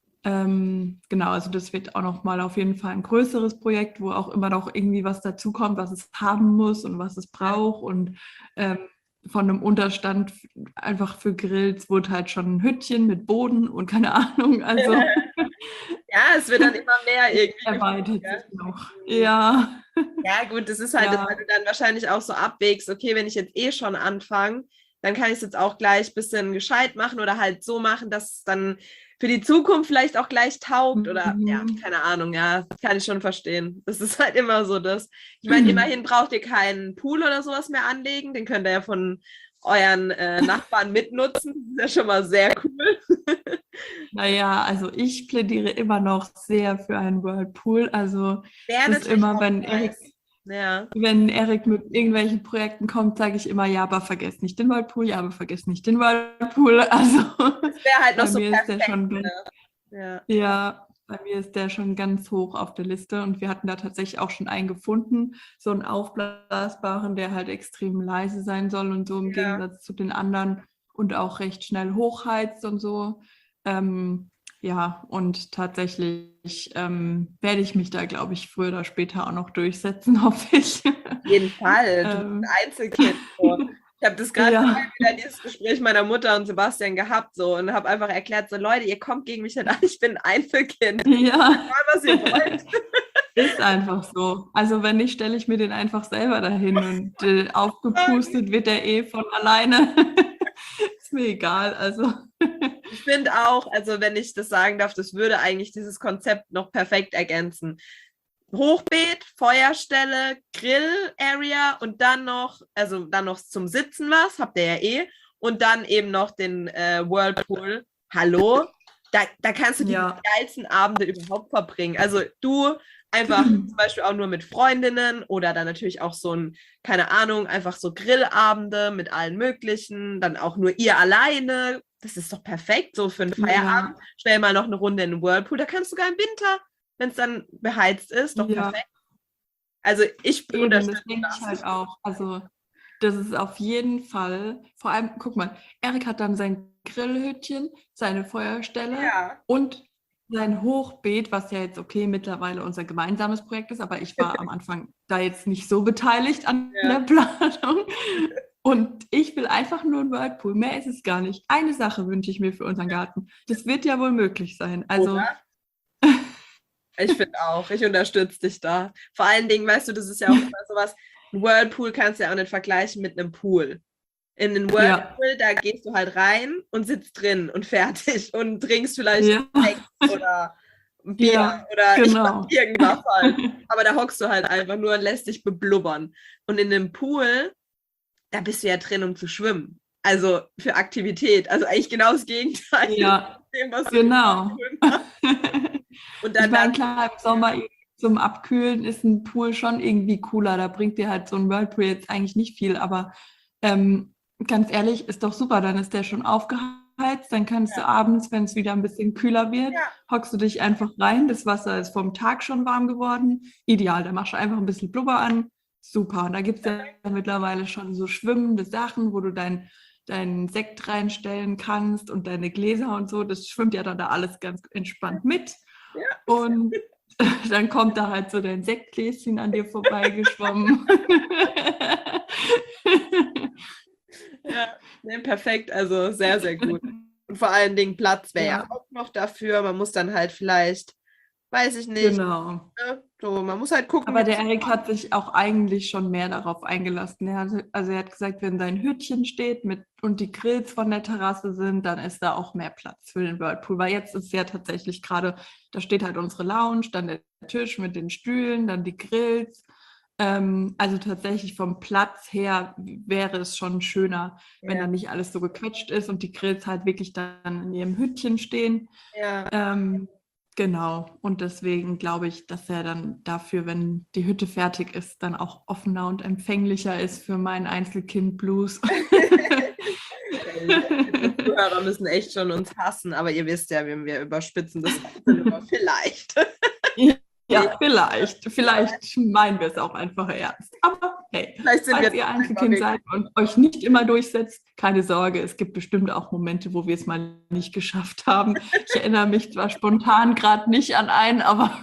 Ähm, genau, also das wird auch noch mal auf jeden Fall ein größeres Projekt, wo auch immer noch irgendwie was dazukommt, was es haben muss und was es braucht. Und ähm, von einem Unterstand einfach für Grills wurde halt schon ein Hütchen mit Boden und keine Ahnung. Also Ja, es wird dann immer mehr irgendwie. erweitert Ja. sich noch. Ja. Ja, gut, das ist halt, Ja. das, weil du dann wahrscheinlich auch so abwägst, okay, wenn ich jetzt eh schon anfange, dann kann ich es jetzt auch gleich ein bisschen gescheit machen oder halt so machen, dass es dann für die Zukunft vielleicht auch gleich taugt oder Mhm. ja, keine Ahnung, ja, kann ich schon verstehen. Das ist halt immer so das. Ich meine, immerhin braucht ihr keinen Pool oder sowas mehr anlegen, den könnt ihr ja von euren äh, Nachbarn mitnutzen. Das ist ja schon mal sehr cool. Naja, also ich plädiere immer noch sehr für einen Whirlpool. Also Wäre es ist natürlich immer, auch wenn nice. Erik, Ja. wenn Erik mit irgendwelchen Projekten kommt, sage ich immer, ja, aber vergesst nicht den Whirlpool, ja, aber vergesst nicht den Whirlpool. Also Das wäre halt noch bei so mir ist der perfekt. schon, Ne? Ja. ja, bei mir ist der schon ganz hoch auf der Liste und wir hatten da tatsächlich auch schon einen gefunden, so einen aufblasbaren, der halt extrem leise sein soll und so im Ja. Gegensatz zu den anderen und auch recht schnell hochheizt und so. Ähm, ja, und tatsächlich ähm, werde ich mich da, glaube ich, früher oder später auch noch durchsetzen, hoffe ich. Auf jeden Fall. Du bist Ähm, ein Einzelkind. So. Ich habe das gerade ja. wieder dieses Gespräch meiner Mutter und Sebastian gehabt so und habe einfach erklärt, so Leute, ihr kommt gegen mich nicht an, ich bin ein Einzelkind. Ja, Egal, was ihr wollt. ist einfach so. Also wenn nicht, stelle ich mir den einfach selber dahin und äh, aufgepustet wird der eh von alleine. Ist mir egal, also. Ich finde auch, also wenn ich das sagen darf, das würde eigentlich dieses Konzept noch perfekt ergänzen. Hochbeet, Feuerstelle, Grill-Area und dann noch, also dann noch zum Sitzen was, habt ihr ja eh, und dann eben noch den äh, Whirlpool. Hallo? Da, da kannst du die Ja. geilsten Abende überhaupt verbringen. Also du einfach zum Beispiel auch nur mit Freundinnen oder dann natürlich auch so ein, keine Ahnung, einfach so Grillabende mit allen möglichen, dann auch nur ihr alleine. Das ist doch perfekt, so für einen Feierabend. Ja. Schnell mal noch eine Runde in den Whirlpool. Da kannst du sogar im Winter, wenn es dann beheizt ist, doch Ja. perfekt. Also ich Eben, das unterstütze denke ich das. halt auch. Also das ist auf jeden Fall, vor allem, guck mal, Erik hat dann sein Grillhütchen, seine Feuerstelle Ja. und sein Hochbeet, was ja jetzt okay mittlerweile unser gemeinsames Projekt ist, aber ich war am Anfang da jetzt nicht so beteiligt an Ja. der Planung. Und ich will einfach nur einen Whirlpool. Mehr ist es gar nicht. Eine Sache wünsche ich mir für unseren Garten. Das wird ja wohl möglich sein. Also, Oder? Ich finde auch, ich unterstütze dich da. Vor allen Dingen, weißt du, das ist ja auch immer sowas, ein Whirlpool kannst du ja auch nicht vergleichen mit einem Pool. In den Whirlpool, ja. Da gehst du halt rein und sitzt drin und fertig und trinkst vielleicht ja. Sekt oder ein Bier ja, oder genau. ich mach irgendwas halt. Aber da hockst du halt einfach nur und lässt dich beblubbern. Und in einem Pool, da bist du ja drin, um zu schwimmen. Also für Aktivität. Also eigentlich genau das Gegenteil. Ja, dem, was genau. Und dann, ich meine, klar, im Sommer zum Abkühlen ist ein Pool schon irgendwie cooler. Da bringt dir halt so ein Whirlpool jetzt eigentlich nicht viel. Aber ähm, ganz ehrlich, ist doch super. Dann ist der schon aufgeheizt. Dann kannst ja. du abends, wenn es wieder ein bisschen kühler wird, ja. hockst du dich einfach rein. Das Wasser ist vom Tag schon warm geworden. Ideal. Da machst du einfach ein bisschen Blubber an. Super. Und da gibt es ja mittlerweile schon so schwimmende Sachen, wo du dein deinen Sekt reinstellen kannst und deine Gläser und so. Das schwimmt ja dann da alles ganz entspannt mit. Ja. Und dann kommt da halt so dein Sektgläschen an dir vorbeigeschwommen. Ja, nee, perfekt. Also sehr, sehr gut. Und vor allen Dingen Platz wäre ja. ja auch noch dafür. Man muss dann halt vielleicht, weiß ich nicht. Genau. Ne? So, man muss halt gucken. Aber der Erik hat sich auch eigentlich schon mehr darauf eingelassen. Er hat, also er hat gesagt, wenn sein Hütchen steht mit, und die Grills von der Terrasse sind, dann ist da auch mehr Platz für den Whirlpool. Weil jetzt ist ja tatsächlich gerade, da steht halt unsere Lounge, dann der Tisch mit den Stühlen, dann die Grills. Ähm, also tatsächlich vom Platz her wäre es schon schöner, ja. wenn dann nicht alles so gequetscht ist und die Grills halt wirklich dann in ihrem Hütchen stehen. Ja. Ähm, Genau, und deswegen glaube ich, dass er dann dafür, wenn die Hütte fertig ist, dann auch offener und empfänglicher ist für meinen Einzelkind-Blues. Die Zuhörer müssen echt schon uns hassen, aber ihr wisst ja, wenn wir überspitzen, das immer vielleicht. Ja, vielleicht. Vielleicht meinen wir es auch einfach ernst. Aber hey, vielleicht sind falls wir ihr Einzelkind seid und euch nicht immer durchsetzt, keine Sorge, es gibt bestimmt auch Momente, wo wir es mal nicht geschafft haben. Ich erinnere mich zwar spontan gerade nicht an einen, aber...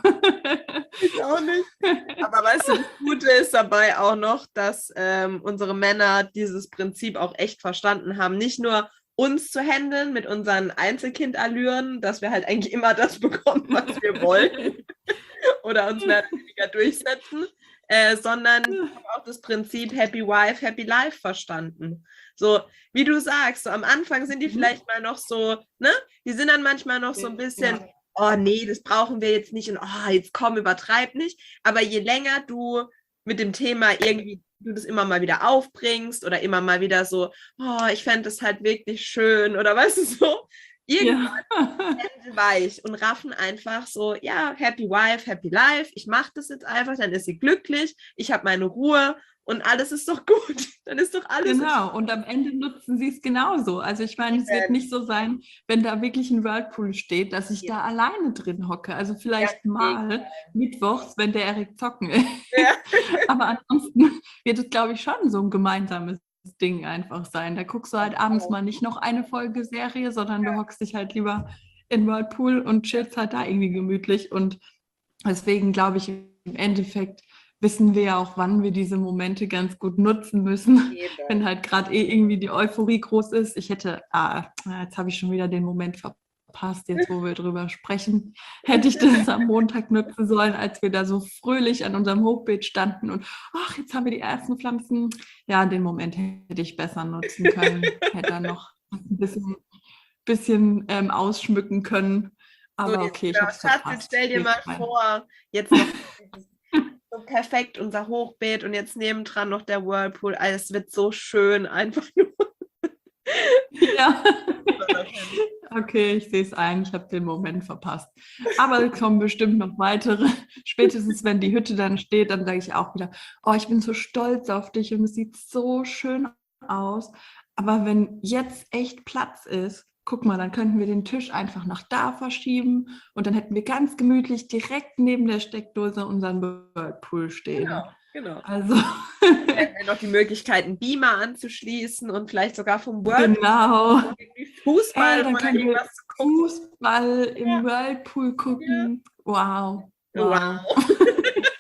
ich auch nicht. Aber weißt du, das Gute ist dabei auch noch, dass ähm, unsere Männer dieses Prinzip auch echt verstanden haben. Nicht nur uns zu handeln mit unseren Einzelkind-Allüren, dass wir halt eigentlich immer das bekommen, was wir wollen. Oder uns mehr oder weniger durchsetzen, äh, sondern auch das Prinzip Happy Wife, Happy Life verstanden. So, wie du sagst, so am Anfang sind die vielleicht mal noch so, ne? Die sind dann manchmal noch so ein bisschen, ja. oh nee, das brauchen wir jetzt nicht und oh, jetzt komm, übertreib nicht. Aber je länger du mit dem Thema irgendwie, du das immer mal wieder aufbringst oder immer mal wieder so, oh, ich fände das halt wirklich schön oder weißt du so, irgendwann ja. weich und raffen einfach so, ja, happy wife, happy life, ich mache das jetzt einfach, dann ist sie glücklich, ich habe meine Ruhe und alles ist doch gut, dann ist doch alles Genau, und am Ende nutzen sie es genauso. Also ich meine, es wird nicht so sein, wenn da wirklich ein Whirlpool steht, dass ich ja. da alleine drin hocke. Also vielleicht ja, mal ja. mittwochs, wenn der Erik zocken ist. Ja. Aber ansonsten wird es, glaube ich, schon so ein gemeinsames Ding einfach sein. Da guckst du halt abends mal nicht noch eine Folge Serie, sondern du hockst dich halt lieber in Whirlpool und chillst halt da irgendwie gemütlich. Und deswegen glaube ich, im Endeffekt wissen wir ja auch, wann wir diese Momente ganz gut nutzen müssen, Jeder. wenn halt gerade eh irgendwie die Euphorie groß ist. Ich hätte, ah, jetzt habe ich schon wieder den Moment verpasst, jetzt wo wir drüber sprechen, hätte ich das am Montag nutzen sollen, als wir da so fröhlich an unserem Hochbeet standen und ach, jetzt haben wir die ersten Pflanzen. Ja, den Moment hätte ich besser nutzen können, hätte dann noch ein bisschen, bisschen ähm, ausschmücken können. Aber so, okay, ich habe es verpasst. Jetzt stell dir mal vor, jetzt noch so perfekt unser Hochbeet und jetzt nebendran noch der Whirlpool. Alles wird so schön, einfach nur. Ja. Okay, ich sehe es ein, ich habe den Moment verpasst. Aber es kommen bestimmt noch weitere. Spätestens, wenn die Hütte dann steht, dann sage ich auch wieder, oh, ich bin so stolz auf dich und es sieht so schön aus. Aber wenn jetzt echt Platz ist, guck mal, dann könnten wir den Tisch einfach nach da verschieben und dann hätten wir ganz gemütlich direkt neben der Steckdose unseren Whirlpool stehen. Genau, genau. Also dann hätten wir noch die Möglichkeit, einen Beamer anzuschließen und vielleicht sogar vom Whirlpool genau. Fußball Ey, dann oder können irgendwas wir zu gucken. Fußball im ja. Whirlpool gucken. Ja. Wow. Wow. wow.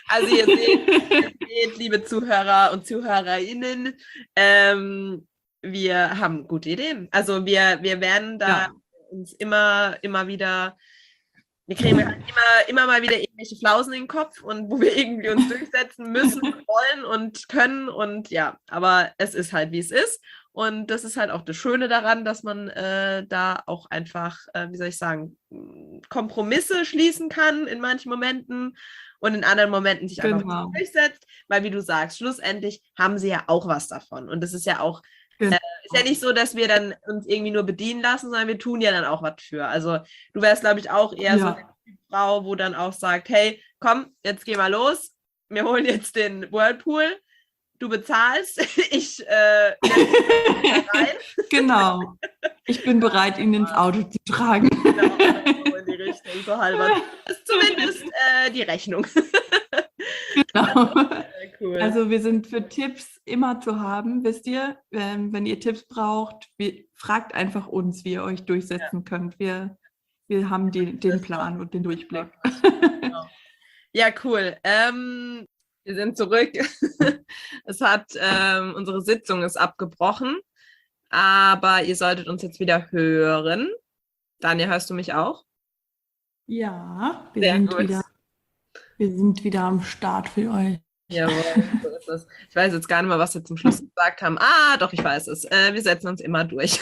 Also ihr seht, ihr seht, liebe Zuhörer und Zuhörerinnen, ähm, wir haben gute Ideen. Also wir, wir werden da Ja. uns immer, immer wieder, wir kriegen halt immer, immer mal wieder irgendwelche Flausen in den Kopf und wo wir irgendwie uns durchsetzen müssen, wollen und können und ja, aber es ist halt, wie es ist. Und das ist halt auch das Schöne daran, dass man äh, da auch einfach, äh, wie soll ich sagen, Kompromisse schließen kann in manchen Momenten und in anderen Momenten sich einfach Genau. durchsetzt, weil wie du sagst, schlussendlich haben sie ja auch was davon. Und das ist ja auch, Genau. äh, ist ja nicht so, dass wir dann uns irgendwie nur bedienen lassen, sondern wir tun ja dann auch was für. Also du wärst, glaube ich, auch eher Ja. so eine Frau, wo dann auch sagt, hey, komm, jetzt geh mal los, wir holen jetzt den Whirlpool. Du bezahlst, ich äh, rein. Genau. Ich bin bereit, ihn ins Auto zu tragen. Genau, so in die Richtung, so halber. Das ist zumindest äh, die Rechnung. Genau. Sehr cool. Also wir sind für Tipps immer zu haben, wisst ihr. Ähm, wenn ihr Tipps braucht, wir, fragt einfach uns, wie ihr euch durchsetzen könnt. Wir, wir haben die, den Plan und den Durchblick. Genau. Ja, cool. Ähm, wir sind zurück. Es hat, ähm, unsere Sitzung ist abgebrochen, aber ihr solltet uns jetzt wieder hören. Daniel, hörst du mich auch? Ja, wir Sehr sind gut. wieder, wir sind wieder am Start für euch. Jawohl, so ist es. Ich weiß jetzt gar nicht mehr, was wir zum Schluss gesagt haben. Ah, doch, ich weiß es. Äh, wir setzen uns immer durch.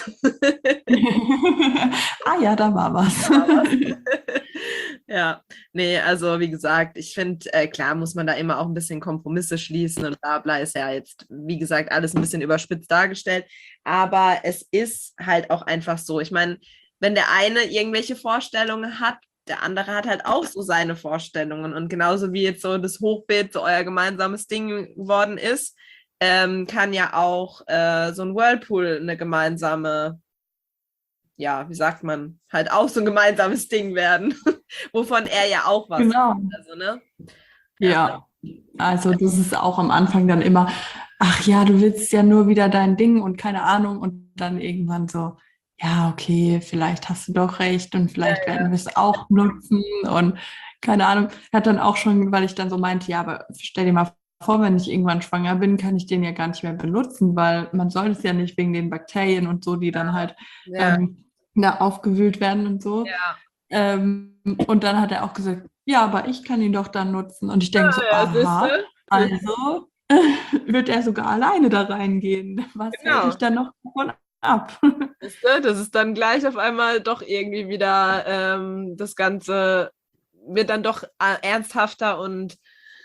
Ah ja, da war was. Da war was. Ja, nee, also wie gesagt, ich finde, äh, klar muss man da immer auch ein bisschen Kompromisse schließen und bla bla ist ja jetzt, wie gesagt, alles ein bisschen überspitzt dargestellt. Aber es ist halt auch einfach so. Ich meine, wenn der eine irgendwelche Vorstellungen hat, der andere hat halt auch so seine Vorstellungen. Und genauso wie jetzt so das Hochbeet so euer gemeinsames Ding geworden ist, ähm, kann ja auch äh, so ein Whirlpool eine gemeinsame, ja, wie sagt man, halt auch so ein gemeinsames Ding werden, wovon er ja auch was Genau. hat. Also, ne? Ja, also das ist auch am Anfang dann immer, ach ja, du willst ja nur wieder dein Ding und keine Ahnung und dann irgendwann so, ja, okay, vielleicht hast du doch recht und vielleicht Ja, ja. werden wir es auch nutzen und keine Ahnung. Er hat dann auch schon, weil ich dann so meinte, ja, aber stell dir mal vor, wenn ich irgendwann schwanger bin, kann ich den ja gar nicht mehr benutzen, weil man soll es ja nicht wegen den Bakterien und so, die dann halt Ja, ähm, da aufgewühlt werden und so. ja. Ähm, und dann hat er auch gesagt, ja, aber ich kann ihn doch dann nutzen. Und ich denke so, Ja, aha, siehste? also wird er sogar alleine da reingehen. Was Genau. hält dich dann noch davon ab? Siehste? Das ist dann gleich auf einmal doch irgendwie wieder ähm, das Ganze wird dann doch äh, ernsthafter und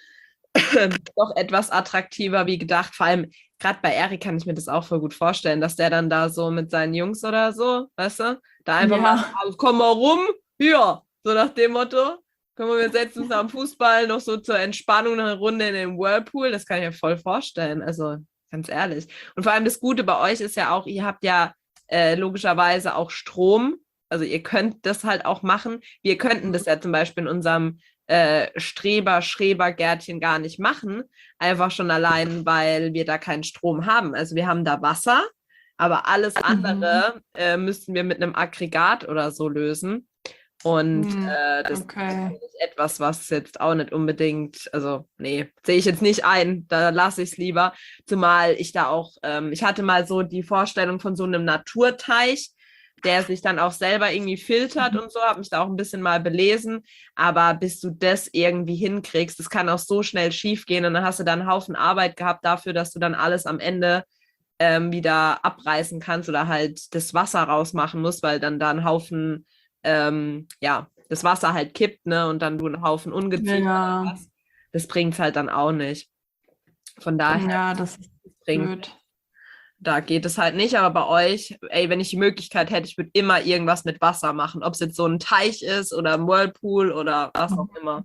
doch etwas attraktiver wie gedacht. Vor allem, gerade bei Erik kann ich mir das auch voll gut vorstellen, dass der dann da so mit seinen Jungs oder so, weißt du, da einfach Ja. mal, also, komm mal rum, hier, so nach dem Motto. Können wir setzen uns am Fußball noch so zur Entspannung eine Runde in den Whirlpool. Das kann ich mir voll vorstellen. Also ganz ehrlich. Und vor allem das Gute bei euch ist ja auch, ihr habt ja äh, logischerweise auch Strom. Also ihr könnt das halt auch machen. Wir könnten das ja zum Beispiel in unserem äh, Streber-Schreber-Gärtchen gar nicht machen. Einfach schon allein, weil wir da keinen Strom haben. Also wir haben da Wasser, aber alles andere mhm. äh, müssten wir mit einem Aggregat oder so lösen. Und Hm, äh, das okay. ist etwas, was jetzt auch nicht unbedingt, also nee, sehe ich jetzt nicht ein, da lasse ich es lieber. Zumal ich da auch, ähm, ich hatte mal so die Vorstellung von so einem Naturteich, der sich dann auch selber irgendwie filtert und so, habe mich da auch ein bisschen mal belesen. Aber bis du das irgendwie hinkriegst, das kann auch so schnell schief gehen und dann hast du dann einen Haufen Arbeit gehabt dafür, dass du dann alles am Ende ähm, wieder abreißen kannst oder halt das Wasser rausmachen musst, weil dann da ein Haufen Ähm, ja, das Wasser halt kippt, ne, und dann du einen Haufen Ungeziefer Ja. hast. Das bringt es halt dann auch nicht. Von daher, Ja, das ist bringt, blöd. da geht es halt nicht, aber bei euch, ey, wenn ich die Möglichkeit hätte, ich würde immer irgendwas mit Wasser machen, ob es jetzt so ein Teich ist oder ein Whirlpool oder was auch immer.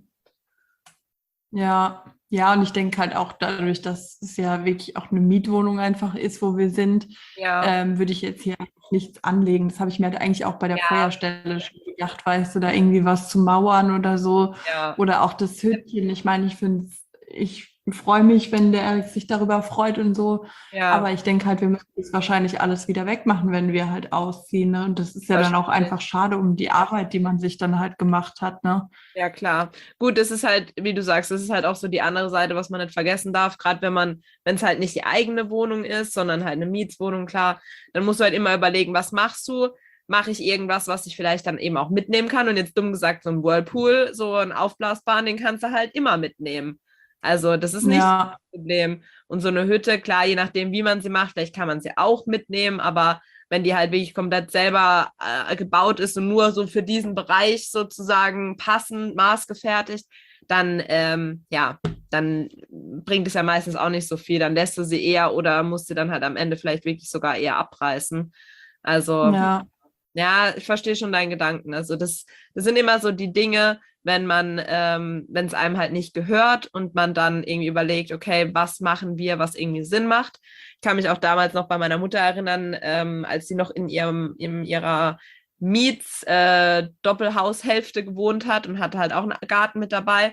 Ja, ja, und ich denke halt auch dadurch, dass es ja wirklich auch eine Mietwohnung einfach ist, wo wir sind, Ja, ähm, würde ich jetzt hier nichts anlegen. Das habe ich mir halt eigentlich auch bei der Ja. Feuerstelle schon gedacht, weißt du, da irgendwie was zu mauern oder so. ja, Oder auch das Hütchen. Ich meine, ich finde, ich freue mich, wenn der Erik sich darüber freut und so. Ja, Aber ich denke halt, wir müssen das wahrscheinlich alles wieder wegmachen, wenn wir halt ausziehen. Ne? Und das ist ja dann auch wahrscheinlich. einfach schade um die Arbeit, die man sich dann halt gemacht hat. Ne? Ja, klar. Gut, es ist halt, wie du sagst, es ist halt auch so die andere Seite, was man nicht vergessen darf. Gerade wenn man, wenn es halt nicht die eigene Wohnung ist, sondern halt eine Mietswohnung, klar, dann musst du halt immer überlegen, was machst du? Mache ich irgendwas, was ich vielleicht dann eben auch mitnehmen kann? Und jetzt dumm gesagt, so ein Whirlpool, so ein aufblasbaren, den kannst du halt immer mitnehmen. Also, das ist nicht das Ja, Problem. Und so eine Hütte, klar, je nachdem, wie man sie macht, vielleicht kann man sie auch mitnehmen, aber wenn die halt wirklich komplett selber äh, gebaut ist und nur so für diesen Bereich sozusagen passend, maßgefertigt, dann ähm, ja, dann bringt es ja meistens auch nicht so viel. Dann lässt du sie eher oder musst sie dann halt am Ende vielleicht wirklich sogar eher abreißen. Also ja, ja, ich verstehe schon deinen Gedanken. Also das, das sind immer so die Dinge, wenn man, ähm, wenn es einem halt nicht gehört und man dann irgendwie überlegt, okay, was machen wir, was irgendwie Sinn macht. Ich kann mich auch damals noch bei meiner Mutter erinnern, ähm, als sie noch in ihrem, in ihrer Miets äh, Doppelhaushälfte gewohnt hat und hatte halt auch einen Garten mit dabei.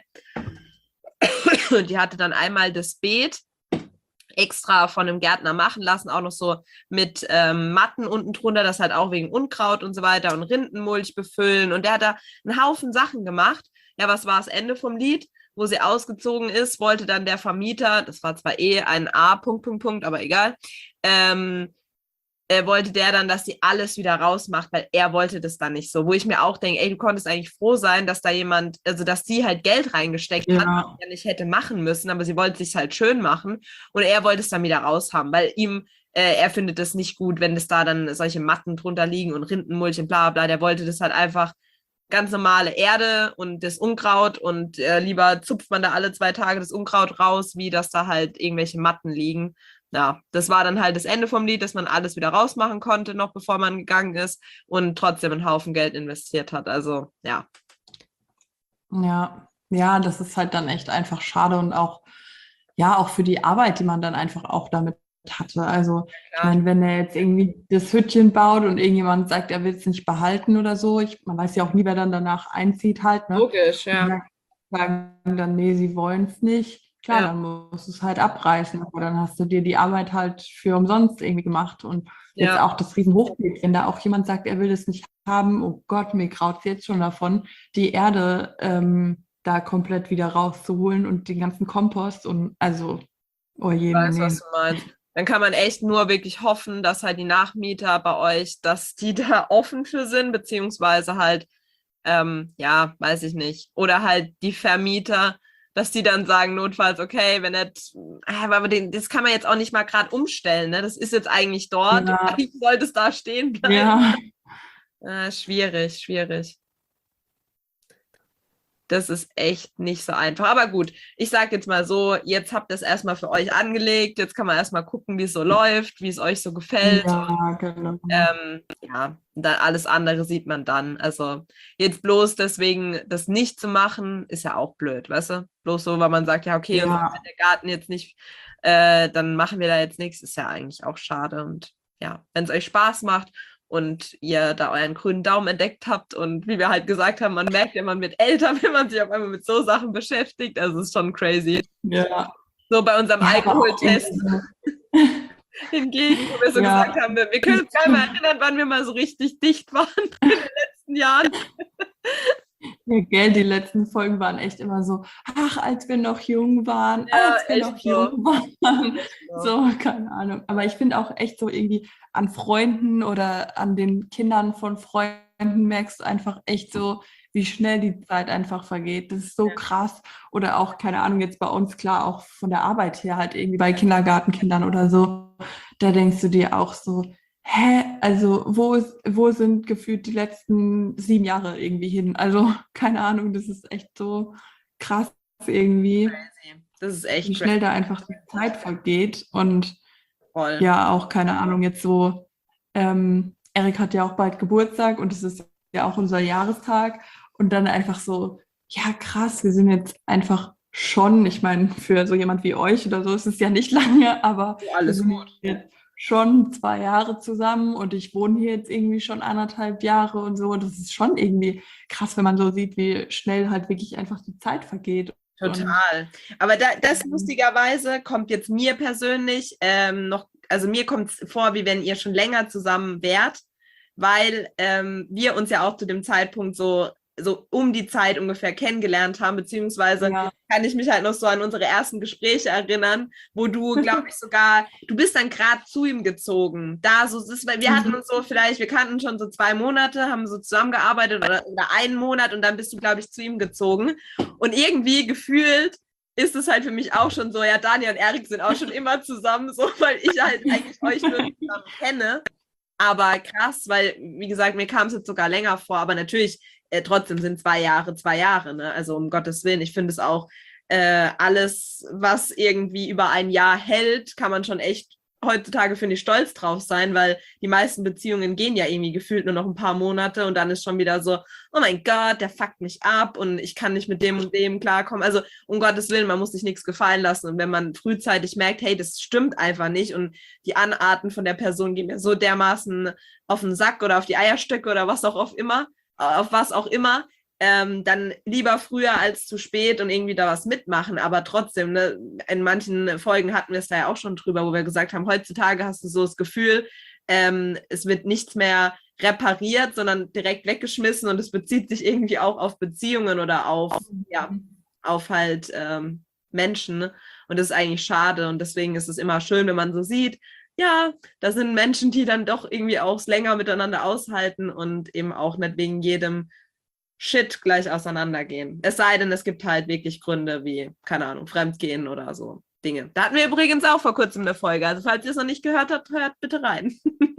Und die hatte dann einmal das Beet extra von einem Gärtner machen lassen, auch noch so mit ähm, Matten unten drunter, das halt auch wegen Unkraut und so weiter und Rindenmulch befüllen. Und der hat da einen Haufen Sachen gemacht. Ja, was war das Ende vom Lied? Wo sie ausgezogen ist, wollte dann der Vermieter, das war zwar eh ein A, Punkt, Punkt, Punkt, aber egal, ähm, äh, wollte der dann, dass sie alles wieder rausmacht, weil er wollte das dann nicht so. Wo ich mir auch denke, ey, du konntest eigentlich froh sein, dass da jemand, also dass sie halt Geld reingesteckt hat, was ja, sie ja nicht hätte machen müssen, aber sie wollte es halt schön machen und er wollte es dann wieder raushaben, weil ihm, äh, er findet es nicht gut, wenn es da dann solche Matten drunter liegen und Rindenmulch und bla bla, der wollte das halt einfach ganz normale Erde und das Unkraut und äh, lieber zupft man da alle zwei Tage das Unkraut raus, wie dass da halt irgendwelche Matten liegen. Ja, das war dann halt das Ende vom Lied, dass man alles wieder rausmachen konnte, noch bevor man gegangen ist und trotzdem einen Haufen Geld investiert hat. Also, ja. ja, ja, das ist halt dann echt einfach schade und auch, ja, auch für die Arbeit, die man dann einfach auch damit hatte. Also, ich Ja, meine, wenn er jetzt irgendwie das Hütchen baut und irgendjemand sagt, er will es nicht behalten oder so, ich, man weiß ja auch nie, wer dann danach einzieht halt, ne? logisch, Und ja. dann sagen dann, nee, sie wollen es nicht. Klar, Ja, dann musst du es halt abreißen, aber dann hast du dir die Arbeit halt für umsonst irgendwie gemacht. Und jetzt ja. auch das Riesenhochbeet, wenn da auch jemand sagt, er will es nicht haben, oh Gott, mir graut es jetzt schon davon, die Erde ähm, da komplett wieder rauszuholen und den ganzen Kompost und also, oh Ich je, weiß, was nee. du meinst. Dann kann man echt nur wirklich hoffen, dass halt die Nachmieter bei euch, dass die da offen für sind, beziehungsweise halt ähm, ja, weiß ich nicht. Oder halt die Vermieter, dass die dann sagen, notfalls, okay, wenn nicht, aber den, das kann man jetzt auch nicht mal gerade umstellen, ne? Das ist jetzt eigentlich dort und Ja, eigentlich sollte es da stehen bleiben. ja, Äh, schwierig, schwierig. Das ist echt nicht so einfach. Aber gut, ich sage jetzt mal so, jetzt habt ihr es erstmal für euch angelegt. Jetzt kann man erstmal gucken, wie es so läuft, wie es euch so gefällt. ja, genau. Ähm, ja, dann alles andere sieht man dann. Also jetzt bloß deswegen das nicht zu machen, ist ja auch blöd, weißt du? Bloß so, weil man sagt, ja, okay, uns Ja, gefällt der Garten jetzt nicht, äh, dann machen wir da jetzt nichts, ist ja eigentlich auch schade. Und ja, wenn es euch Spaß macht und ihr da euren grünen Daumen entdeckt habt und wie wir halt gesagt haben, man merkt ja, man wird älter, wenn man sich auf einmal mit so Sachen beschäftigt. Also es ist schon crazy. ja, So bei unserem ja, aber auch Alkoholtest irgendwie so, hingegen, wo wir so gesagt ja, haben, wir, wir können uns gar nicht mehr erinnern, wann wir mal so richtig dicht waren in den letzten Jahren. ja, gell, die letzten Folgen waren echt immer so, ach, als wir noch jung waren, Ja, als wir echt noch so. jung waren. Echt so. So, keine Ahnung. Aber ich finde auch echt so irgendwie an Freunden oder an den Kindern von Freunden merkst du einfach echt so, wie schnell die Zeit einfach vergeht. Das ist so krass. Oder auch, keine Ahnung, jetzt bei uns klar, auch von der Arbeit her halt irgendwie bei Kindergartenkindern oder so. Da denkst du dir auch so, hä, also wo ist, wo sind gefühlt die letzten sieben Jahre irgendwie hin? Also keine Ahnung, das ist echt so krass irgendwie, Das ist wie echt crazy. schnell da einfach die Zeit vergeht. Und Voll. ja, auch keine Ahnung, jetzt so, ähm, Erik hat ja auch bald Geburtstag und es ist ja auch unser Jahrestag. Und dann einfach so, ja krass, wir sind jetzt einfach schon, ich meine, für so jemand wie euch oder so ist es ja nicht lange, aber wir Alles sind gut. jetzt schon zwei Jahre zusammen und ich wohne hier jetzt irgendwie schon anderthalb Jahre und so. Das ist schon irgendwie krass, wenn man so sieht, wie schnell halt wirklich einfach die Zeit vergeht. Total. Aber da, das lustigerweise kommt jetzt mir persönlich ähm, noch, also mir kommt es vor, wie wenn ihr schon länger zusammen wärt, weil ähm, wir uns ja auch zu dem Zeitpunkt so, so um die Zeit ungefähr kennengelernt haben, beziehungsweise Ja. kann ich mich halt noch so an unsere ersten Gespräche erinnern, wo du, glaube ich, sogar, du bist dann gerade zu ihm gezogen. Da so, das ist, weil wir Mhm. hatten uns so vielleicht, wir kannten schon so zwei Monate, haben so zusammengearbeitet oder, oder einen Monat und dann bist du, glaube ich, zu ihm gezogen. Und irgendwie gefühlt ist es halt für mich auch schon so, ja, Daniel und Erik sind auch schon immer zusammen, so, weil ich halt eigentlich euch nur zusammen kenne. Aber krass, weil, wie gesagt, mir kam es jetzt sogar länger vor, aber natürlich, äh, trotzdem sind zwei Jahre zwei Jahre, ne? Also um Gottes Willen, ich finde es auch, äh, alles, was irgendwie über ein Jahr hält, kann man schon echt heutzutage, finde ich, stolz drauf sein, weil die meisten Beziehungen gehen ja irgendwie gefühlt nur noch ein paar Monate und dann ist schon wieder so, oh mein Gott, der fuckt mich ab und ich kann nicht mit dem und dem klarkommen. Also um Gottes Willen, man muss sich nichts gefallen lassen. Und wenn man frühzeitig merkt, hey, das stimmt einfach nicht und die Anarten von der Person gehen mir so dermaßen auf den Sack oder auf die Eierstöcke oder was auch auf immer, auf was auch immer, ähm, dann lieber früher als zu spät und irgendwie da was mitmachen. Aber trotzdem, ne, in manchen Folgen hatten wir es da ja auch schon drüber, wo wir gesagt haben, heutzutage hast du so das Gefühl, ähm, es wird nichts mehr repariert, sondern direkt weggeschmissen und es bezieht sich irgendwie auch auf Beziehungen oder auf, ja, auf halt ähm, Menschen. Und das ist eigentlich schade und deswegen ist es immer schön, wenn man so sieht, ja, da sind Menschen, die dann doch irgendwie auch länger miteinander aushalten und eben auch nicht wegen jedem Shit gleich auseinandergehen. Es sei denn, es gibt halt wirklich Gründe wie, keine Ahnung, Fremdgehen oder so Dinge. Da hatten wir übrigens auch vor kurzem eine Folge. Also falls ihr es noch nicht gehört habt, hört bitte rein.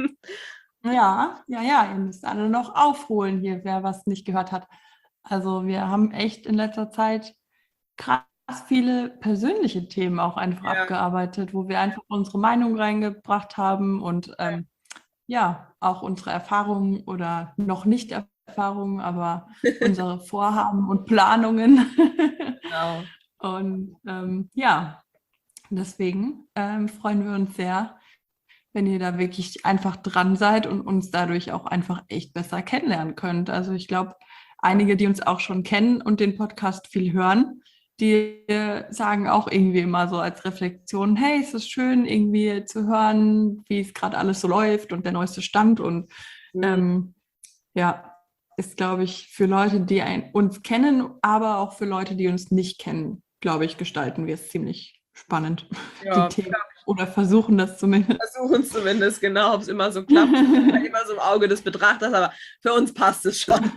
Ja, ja, ja, ihr müsst alle noch aufholen hier, wer was nicht gehört hat. Also wir haben echt in letzter Zeit krass viele persönliche Themen auch einfach Ja. abgearbeitet, wo wir einfach unsere Meinung reingebracht haben und ähm, ja, auch unsere Erfahrungen oder noch nicht Erfahrungen, aber unsere Vorhaben und Planungen. Genau. Und ähm, ja, deswegen ähm, freuen wir uns sehr, wenn ihr da wirklich einfach dran seid und uns dadurch auch einfach echt besser kennenlernen könnt. Also ich glaube, einige, die uns auch schon kennen und den Podcast viel hören, die sagen auch irgendwie immer so als Reflexion, hey, es ist schön irgendwie zu hören, wie es gerade alles so läuft und der neueste Stand. Und Mhm. ähm, ja, ist, glaube ich, für Leute, die ein, uns kennen, aber auch für Leute, die uns nicht kennen, glaube ich, gestalten wir es ziemlich spannend, Ja, die Themen. Oder versuchen das zumindest. versuchen es zumindest, genau, ob es immer so klappt. Immer so im Auge des Betrachters, aber für uns passt es schon.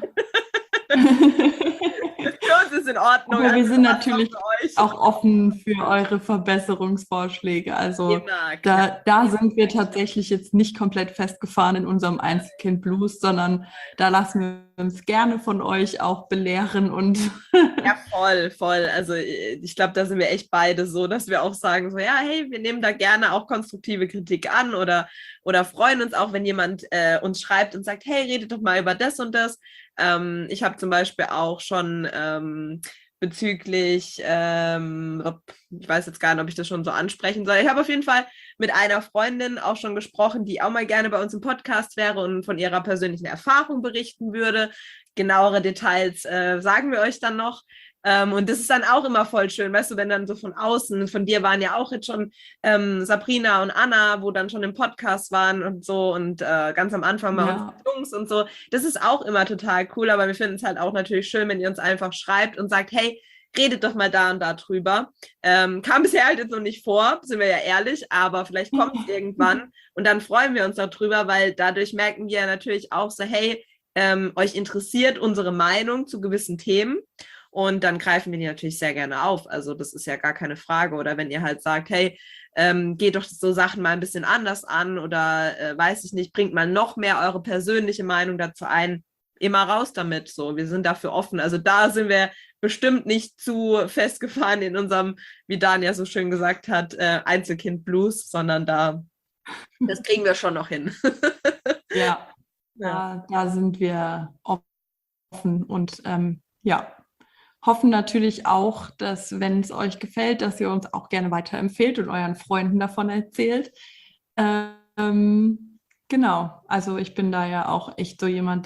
Für uns ist in Ordnung. Aber wir also sind passt natürlich auch auch offen für eure Verbesserungsvorschläge. Also Immer, klar. da, da sind wir tatsächlich jetzt nicht komplett festgefahren in unserem Einzelkind Blues, sondern da lassen wir uns gerne von euch auch belehren und Ja, voll, voll. Also ich glaube, da sind wir echt beide so, dass wir auch sagen, so ja, hey, wir nehmen da gerne auch konstruktive Kritik an oder, oder freuen uns auch, wenn jemand äh, uns schreibt und sagt, hey, redet doch mal über das und das. Ähm, ich habe zum Beispiel auch schon ähm, bezüglich, ähm, ob, ich weiß jetzt gar nicht, ob ich das schon so ansprechen soll. Ich habe auf jeden Fall mit einer Freundin auch schon gesprochen, die auch mal gerne bei uns im Podcast wäre und von ihrer persönlichen Erfahrung berichten würde. Genauere Details äh, sagen wir euch dann noch. Ähm, und das ist dann auch immer voll schön, weißt du, wenn dann so von außen, von dir waren ja auch jetzt schon ähm, Sabrina und Anna, wo dann schon im Podcast waren und so und äh, ganz am Anfang bei ja. uns Jungs und so. Das ist auch immer total cool, aber wir finden es halt auch natürlich schön, wenn ihr uns einfach schreibt und sagt, hey, redet doch mal da und da drüber. Ähm, kam bisher halt jetzt noch nicht vor, sind wir ja ehrlich, aber vielleicht kommt es irgendwann und dann freuen wir uns darüber, weil dadurch merken wir natürlich auch so, hey, ähm, euch interessiert unsere Meinung zu gewissen Themen und dann greifen wir die natürlich sehr gerne auf. Also das ist ja gar keine Frage. Oder wenn ihr halt sagt, hey, ähm, geht doch so Sachen mal ein bisschen anders an oder äh, weiß ich nicht, bringt mal noch mehr eure persönliche Meinung dazu ein, immer raus damit. So, wir sind dafür offen. Also da sind wir bestimmt nicht zu festgefahren in unserem, wie Dan ja so schön gesagt hat, äh, Einzelkind-Blues, sondern da, das kriegen wir schon noch hin. Ja, Ja. da, da sind wir offen und ähm, ja, hoffen natürlich auch, dass, wenn es euch gefällt, dass ihr uns auch gerne weiterempfehlt und euren Freunden davon erzählt. Ähm, genau, also ich bin da ja auch echt so jemand, der echt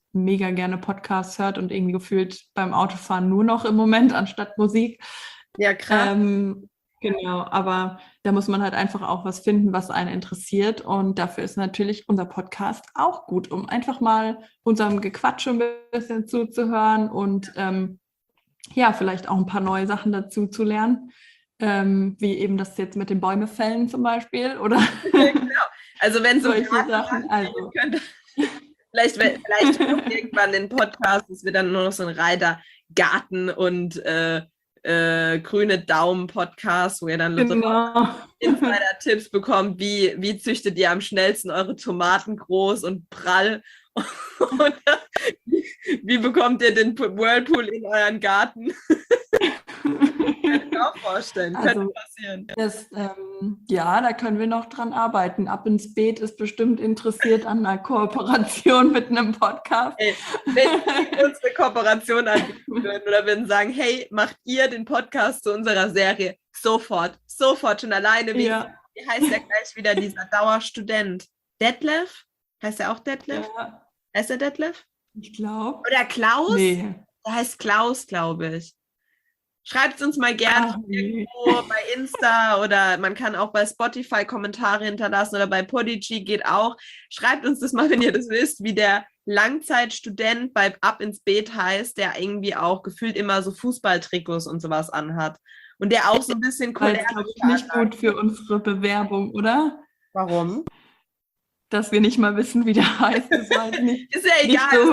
mega gerne Podcasts hört und irgendwie gefühlt beim Autofahren nur noch im Moment anstatt Musik. Ja, krass. Ähm, genau, aber da muss man halt einfach auch was finden, was einen interessiert. Und dafür ist natürlich unser Podcast auch gut, um einfach mal unserem Gequatsche ein bisschen zuzuhören und ähm, ja, vielleicht auch ein paar neue Sachen dazu zu lernen. Ähm, wie eben das jetzt mit den Bäume fällen zum Beispiel oder Genau. Also wenn so solche Sachen. Gartensachen Also, könnte, vielleicht, vielleicht kommt irgendwann den Podcast, es wird dann nur noch so ein reiner Garten- und äh, äh, grüne Daumen-Podcast, wo ihr dann so genau. Insider-Tipps bekommt, wie, wie züchtet ihr am schnellsten eure Tomaten groß und prall und wie, wie bekommt ihr den Whirlpool in euren Garten? Kann ich mir auch vorstellen, könnte Also, passieren. das, ähm, ja, da können wir noch dran arbeiten. Ab ins Beet ist bestimmt interessiert an einer Kooperation mit einem Podcast. Hey, wenn Sie uns eine Kooperation anbieten würden oder würden sagen, hey, macht ihr den Podcast zu unserer Serie? Sofort, sofort, schon alleine. Wie, Ja. wie heißt der gleich wieder, dieser Dauerstudent? Detlef? Heißt er auch Detlef? Ja, Heißt er Detlef? ich glaube. Oder Klaus? Nee. Der heißt Klaus, glaube ich. Schreibt es uns mal gerne Ach, nee. irgendwo bei Insta oder man kann auch bei Spotify Kommentare hinterlassen oder bei Podigy geht auch. Schreibt uns das mal, wenn ihr das wisst, wie der Langzeitstudent bei Ab ins Beet heißt, der irgendwie auch gefühlt immer so Fußballtrikots und sowas anhat. Und der auch so ein bisschen Das ist, glaube ich, nicht gut für unsere Bewerbung, oder? Warum? Dass wir nicht mal wissen, wie der heißt. Das weiß nicht. Ist ja Nicht egal. so.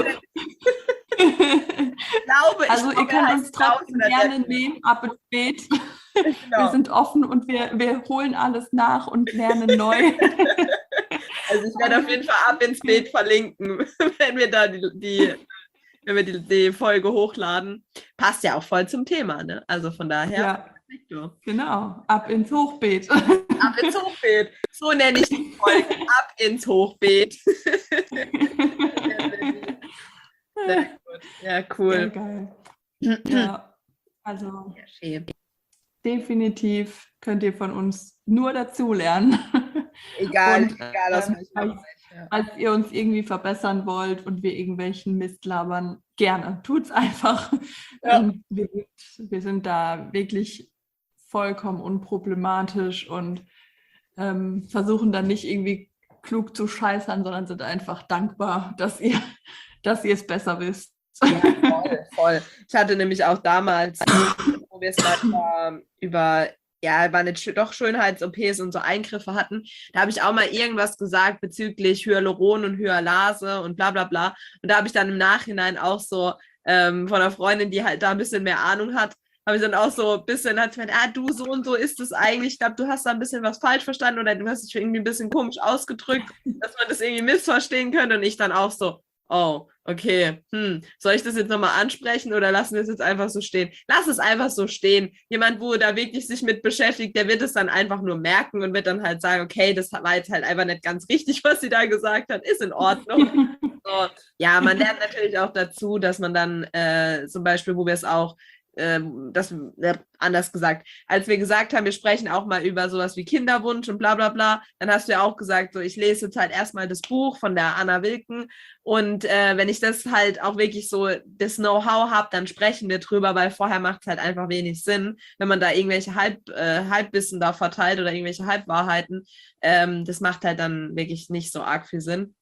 Ich glaube, Also ich ihr glaube, könnt er uns heißt Klaus trotzdem oder gerne Detlef. nehmen, ab ins Beet. Wir Genau. sind offen und wir, wir holen alles nach und lernen neu. Also ich werde auf jeden Fall Ab ins Beet verlinken, wenn wir da die, die wenn wir die, die Folge hochladen. Passt ja auch voll zum Thema, ne? Also von daher. Ja, genau. Ab ins Hochbeet. Ab ins Hochbeet. So nenne ich die Folge. Ab ins Hochbeet. Sehr gut. Ja, Sehr cool. geil. Ja, also Ja, schön. definitiv könnt ihr von uns nur dazulernen. Egal, Und, egal aus ähm, welchem falls, Bereich. Ja. falls ihr uns irgendwie verbessern wollt und wir irgendwelchen Mist labern, gerne. Tut's einfach. Ja. Ähm, wir, sind, wir sind da wirklich vollkommen unproblematisch und ähm, versuchen dann nicht irgendwie klug zu scheißern, sondern sind einfach dankbar, dass ihr, dass ihr es besser wisst. Ja, voll, voll. Ich hatte nämlich auch damals, wo wir es mal über, ja, war nicht doch Schönheits-O Ps und so Eingriffe hatten, da habe ich auch mal irgendwas gesagt bezüglich Hyaluron und Hyalase und bla bla bla. Und da habe ich dann im Nachhinein auch so ähm, von einer Freundin, die halt da ein bisschen mehr Ahnung hat, habe ich dann auch so ein bisschen, hat sie gemeint, ah, du, so und so ist es eigentlich. Ich glaube, du hast da ein bisschen was falsch verstanden oder du hast dich irgendwie ein bisschen komisch ausgedrückt, dass man das irgendwie missverstehen könnte. Und ich dann auch so, oh, okay, hm, soll ich das jetzt nochmal ansprechen oder lassen wir es jetzt einfach so stehen? Lass es einfach so stehen. Jemand, wo da wirklich sich mit beschäftigt, der wird es dann einfach nur merken und wird dann halt sagen, okay, das war jetzt halt einfach nicht ganz richtig, was sie da gesagt hat, ist in Ordnung. So, ja, man lernt natürlich auch dazu, dass man dann äh, zum Beispiel, wo wir es auch ähm, das äh, anders gesagt, als wir gesagt haben, wir sprechen auch mal über sowas wie Kinderwunsch und bla bla bla, dann hast du ja auch gesagt, so ich lese jetzt halt erstmal das Buch von der Anna Wilken und äh, wenn ich das halt auch wirklich so das Know-how habe, dann sprechen wir drüber, weil vorher macht es halt einfach wenig Sinn, wenn man da irgendwelche Halb, äh, Halbwissen da verteilt oder irgendwelche Halbwahrheiten, ähm, das macht halt dann wirklich nicht so arg viel Sinn.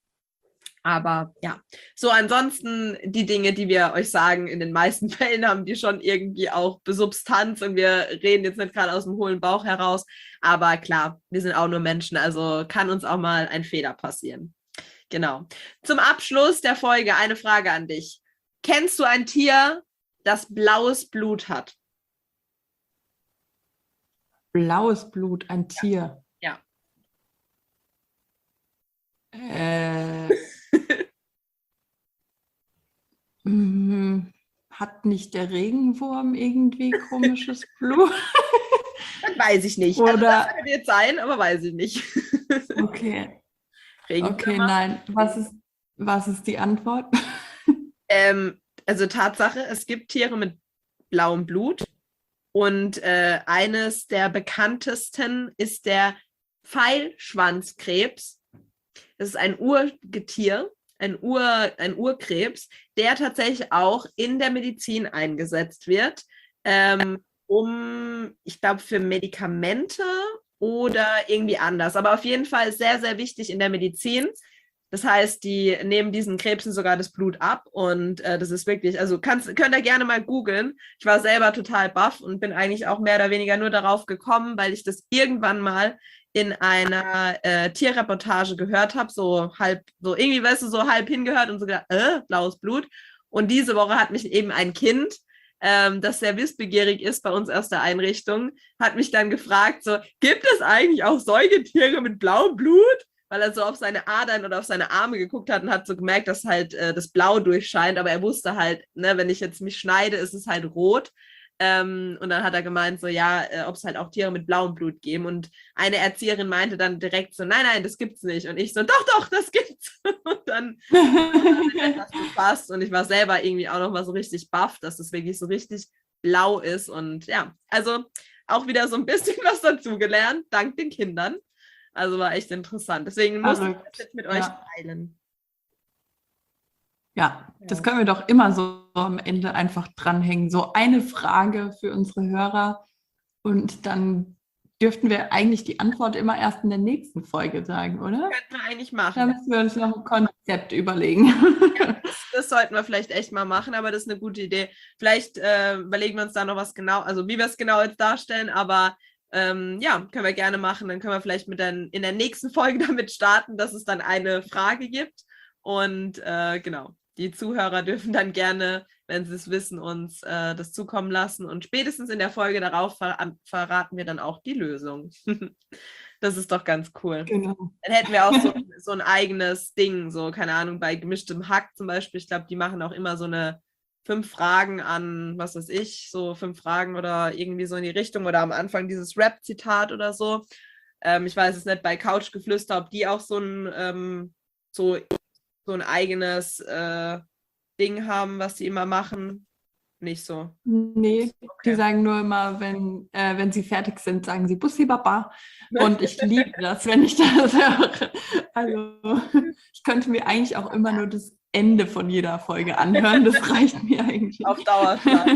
Aber ja, so ansonsten die Dinge, die wir euch sagen, in den meisten Fällen haben die schon irgendwie auch Substanz und wir reden jetzt nicht gerade aus dem hohlen Bauch heraus. Aber klar, wir sind auch nur Menschen, also kann uns auch mal ein Fehler passieren. Genau. Zum Abschluss der Folge eine Frage an dich. Kennst du ein Tier, das blaues Blut hat? Blaues Blut, ein Tier. Ja. Äh, hat nicht der Regenwurm irgendwie komisches Blut? Das weiß ich nicht. Oder, also das könnte jetzt sein, aber weiß ich nicht. Okay. Regenwürmer? Okay, nein. Was ist, was ist die Antwort? Ähm, also Tatsache, es gibt Tiere mit blauem Blut und äh, eines der bekanntesten ist der Pfeilschwanzkrebs. Das ist ein Urgetier, ein, Ur, ein Urkrebs, der tatsächlich auch in der Medizin eingesetzt wird, ähm, um, ich glaube, für Medikamente oder irgendwie anders. Aber auf jeden Fall sehr, sehr wichtig in der Medizin. Das heißt, die nehmen diesen Krebsen sogar das Blut ab und äh, das ist wirklich, also kannst, könnt ihr gerne mal googeln. Ich war selber total baff und bin eigentlich auch mehr oder weniger nur darauf gekommen, weil ich das irgendwann mal in einer äh, Tierreportage gehört habe, so halb, so irgendwie, weißt du, so halb hingehört und so gedacht, äh, blaues Blut. Und diese Woche hat mich eben ein Kind, ähm, das sehr wissbegierig ist bei uns aus der Einrichtung, hat mich dann gefragt, so, gibt es eigentlich auch Säugetiere mit blauem Blut? Weil er so auf seine Adern oder auf seine Arme geguckt hat und hat so gemerkt, dass halt äh, das Blau durchscheint, aber er wusste halt, ne, wenn ich jetzt mich schneide, ist es halt rot. Ähm, und dann hat er gemeint, so ja, äh, ob es halt auch Tiere mit blauem Blut geben. Und eine Erzieherin meinte dann direkt so, nein, nein, das gibt's nicht. Und ich so, doch, doch, das gibt's. Und dann hat er das befasst und ich war selber irgendwie auch nochmal so richtig baff, dass es wirklich so richtig blau ist. Und ja, also auch wieder so ein bisschen was dazugelernt, dank den Kindern. Also war echt interessant. Deswegen muss ich das jetzt mit euch ja. teilen. Ja, das können wir doch immer so am Ende einfach dranhängen. So eine Frage für unsere Hörer und dann dürften wir eigentlich die Antwort immer erst in der nächsten Folge sagen, oder? Könnten wir eigentlich machen. Da müssen wir uns noch ein Konzept überlegen. Ja, das, das sollten wir vielleicht echt mal machen, aber das ist eine gute Idee. Vielleicht äh, überlegen wir uns da noch was genau, also wie wir es genau jetzt darstellen, aber Ähm, ja, können wir gerne machen. Dann können wir vielleicht mit den, in der nächsten Folge damit starten, dass es dann eine Frage gibt. Und äh, genau, die Zuhörer dürfen dann gerne, wenn sie es wissen, uns äh, das zukommen lassen. Und spätestens in der Folge darauf ver verraten wir dann auch die Lösung. Das ist doch ganz cool. Genau. Dann hätten wir auch so, so ein eigenes Ding, so, keine Ahnung, bei gemischtem Hack zum Beispiel. Ich glaube, die machen auch immer so eine fünf Fragen an, was weiß ich, so fünf Fragen oder irgendwie so in die Richtung oder am Anfang dieses Rap-Zitat oder so. Ähm, ich weiß es nicht, bei Couchgeflüster, ob die auch so ein, ähm, so, so ein eigenes äh, Ding haben, was die immer machen. Nicht so. Nee, Okay. die sagen nur immer, wenn, äh, wenn sie fertig sind, sagen sie Bussi Baba. Und ich liebe das, wenn ich das höre. Also ich könnte mir eigentlich auch immer nur das Ende von jeder Folge anhören. Das reicht mir eigentlich. Auf Dauerschleife.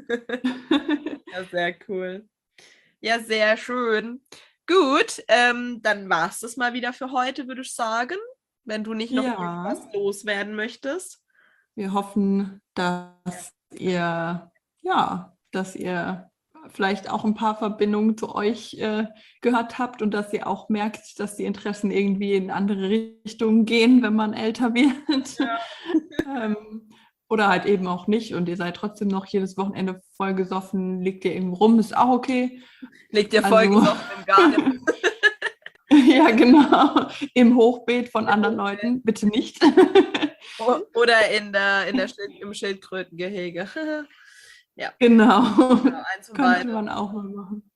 Ja, sehr cool. Ja, sehr schön. Gut, ähm, dann war es das mal wieder für heute, würde ich sagen. Wenn du nicht noch Ja. irgendwas loswerden möchtest. Wir hoffen, dass ihr, ja, dass ihr vielleicht auch ein paar Verbindungen zu euch äh, gehört habt und dass ihr auch merkt, dass die Interessen irgendwie in andere Richtungen gehen, wenn man älter wird. Ja. ähm, oder halt eben auch nicht und ihr seid trotzdem noch jedes Wochenende voll gesoffen, liegt ihr irgendwo rum, ist auch okay. Liegt ihr voll Also- gesoffen im Garten. Ja, genau. Im Hochbeet von anderen Leuten, bitte nicht. Oder in der, in der Schild, im Schildkrötengehege. Ja, Genau. genau, eins und Könnte beide. man auch mal machen.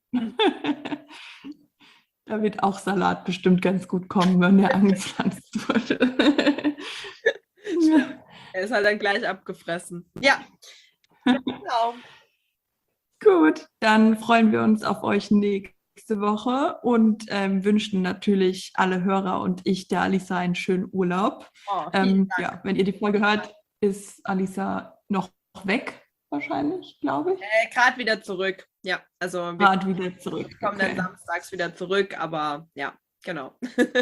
Da wird auch Salat bestimmt ganz gut kommen, wenn der angepflanzt wurde. Er ist halt dann gleich abgefressen. Ja, genau. Gut, dann freuen wir uns auf euch nächste Woche und ähm, wünschen natürlich alle Hörer und ich der Alisa einen schönen Urlaub. Oh, vielen Ähm, Dank. ja, wenn ihr die Folge hört, ist Alisa noch weg, wahrscheinlich, glaube ich. Äh, Gerade wieder zurück. Ja, also wir Gerade wieder zurück. kommen dann Okay. samstags wieder zurück, aber ja, genau.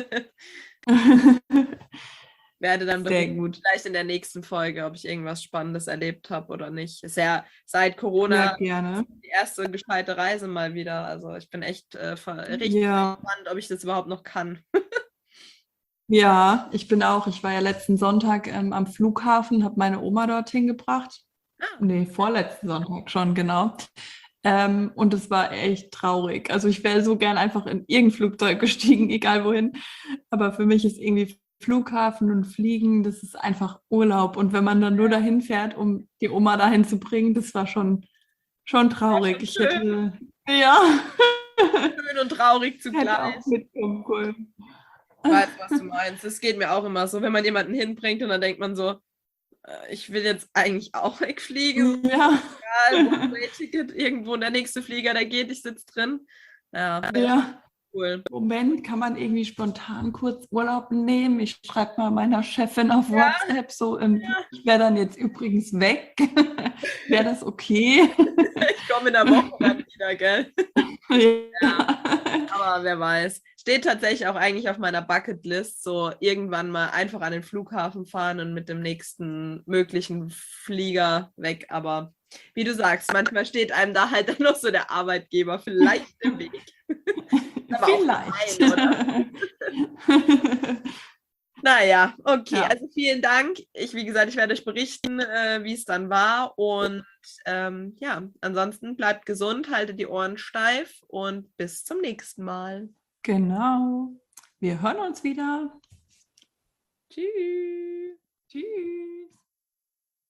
Werde dann Sehr berichten, gut. vielleicht in der nächsten Folge, ob ich irgendwas Spannendes erlebt habe oder nicht. Ist ja seit Ja, Corona gerne. die erste gescheite Reise mal wieder. Also ich bin echt äh, ver- richtig Ja. gespannt, ob ich das überhaupt noch kann. Ja, ich bin auch. Ich war ja letzten Sonntag ähm, am Flughafen, habe meine Oma dorthin gebracht. Ah. Nee, vorletzten Sonntag schon, genau. Ähm, und es war echt traurig. Also ich wäre so gern einfach in irgendein Flugzeug gestiegen, egal wohin. Aber für mich ist irgendwie Flughafen und Fliegen, das ist einfach Urlaub. Und wenn man dann nur dahin fährt, um die Oma dahin zu bringen, das war schon, schon traurig. schon Ich schön. hätte, ja, Schön und traurig hätte zugleich. auch mitkommen können. Ich weiß, was du meinst. Das geht mir auch immer so, wenn man jemanden hinbringt und dann denkt man so, äh, ich will jetzt eigentlich auch wegfliegen. Ja, Egal, One-Way-Ticket, irgendwo der nächste Flieger, der geht, ich sitze drin. Ja, ja. cool. Moment, kann man irgendwie spontan kurz Urlaub nehmen? Ich schreibe mal meiner Chefin auf WhatsApp, so, ähm, Ja. ich wäre dann jetzt übrigens weg. Wäre das okay? Ich komme in der Woche dann wieder, gell? Ja. Aber wer weiß. Steht tatsächlich auch eigentlich auf meiner Bucketlist, so irgendwann mal einfach an den Flughafen fahren und mit dem nächsten möglichen Flieger weg. Aber wie du sagst, manchmal steht einem da halt dann noch so der Arbeitgeber vielleicht im Weg. Aber Vielleicht. auch nein, oder? Naja, okay. Ja. Also vielen Dank. Ich, wie gesagt, ich werde euch berichten, äh, wie es dann war. Und ähm, ja, ansonsten bleibt gesund, haltet die Ohren steif und bis zum nächsten Mal. Genau. Wir hören uns wieder. Tschüss. Tschüss.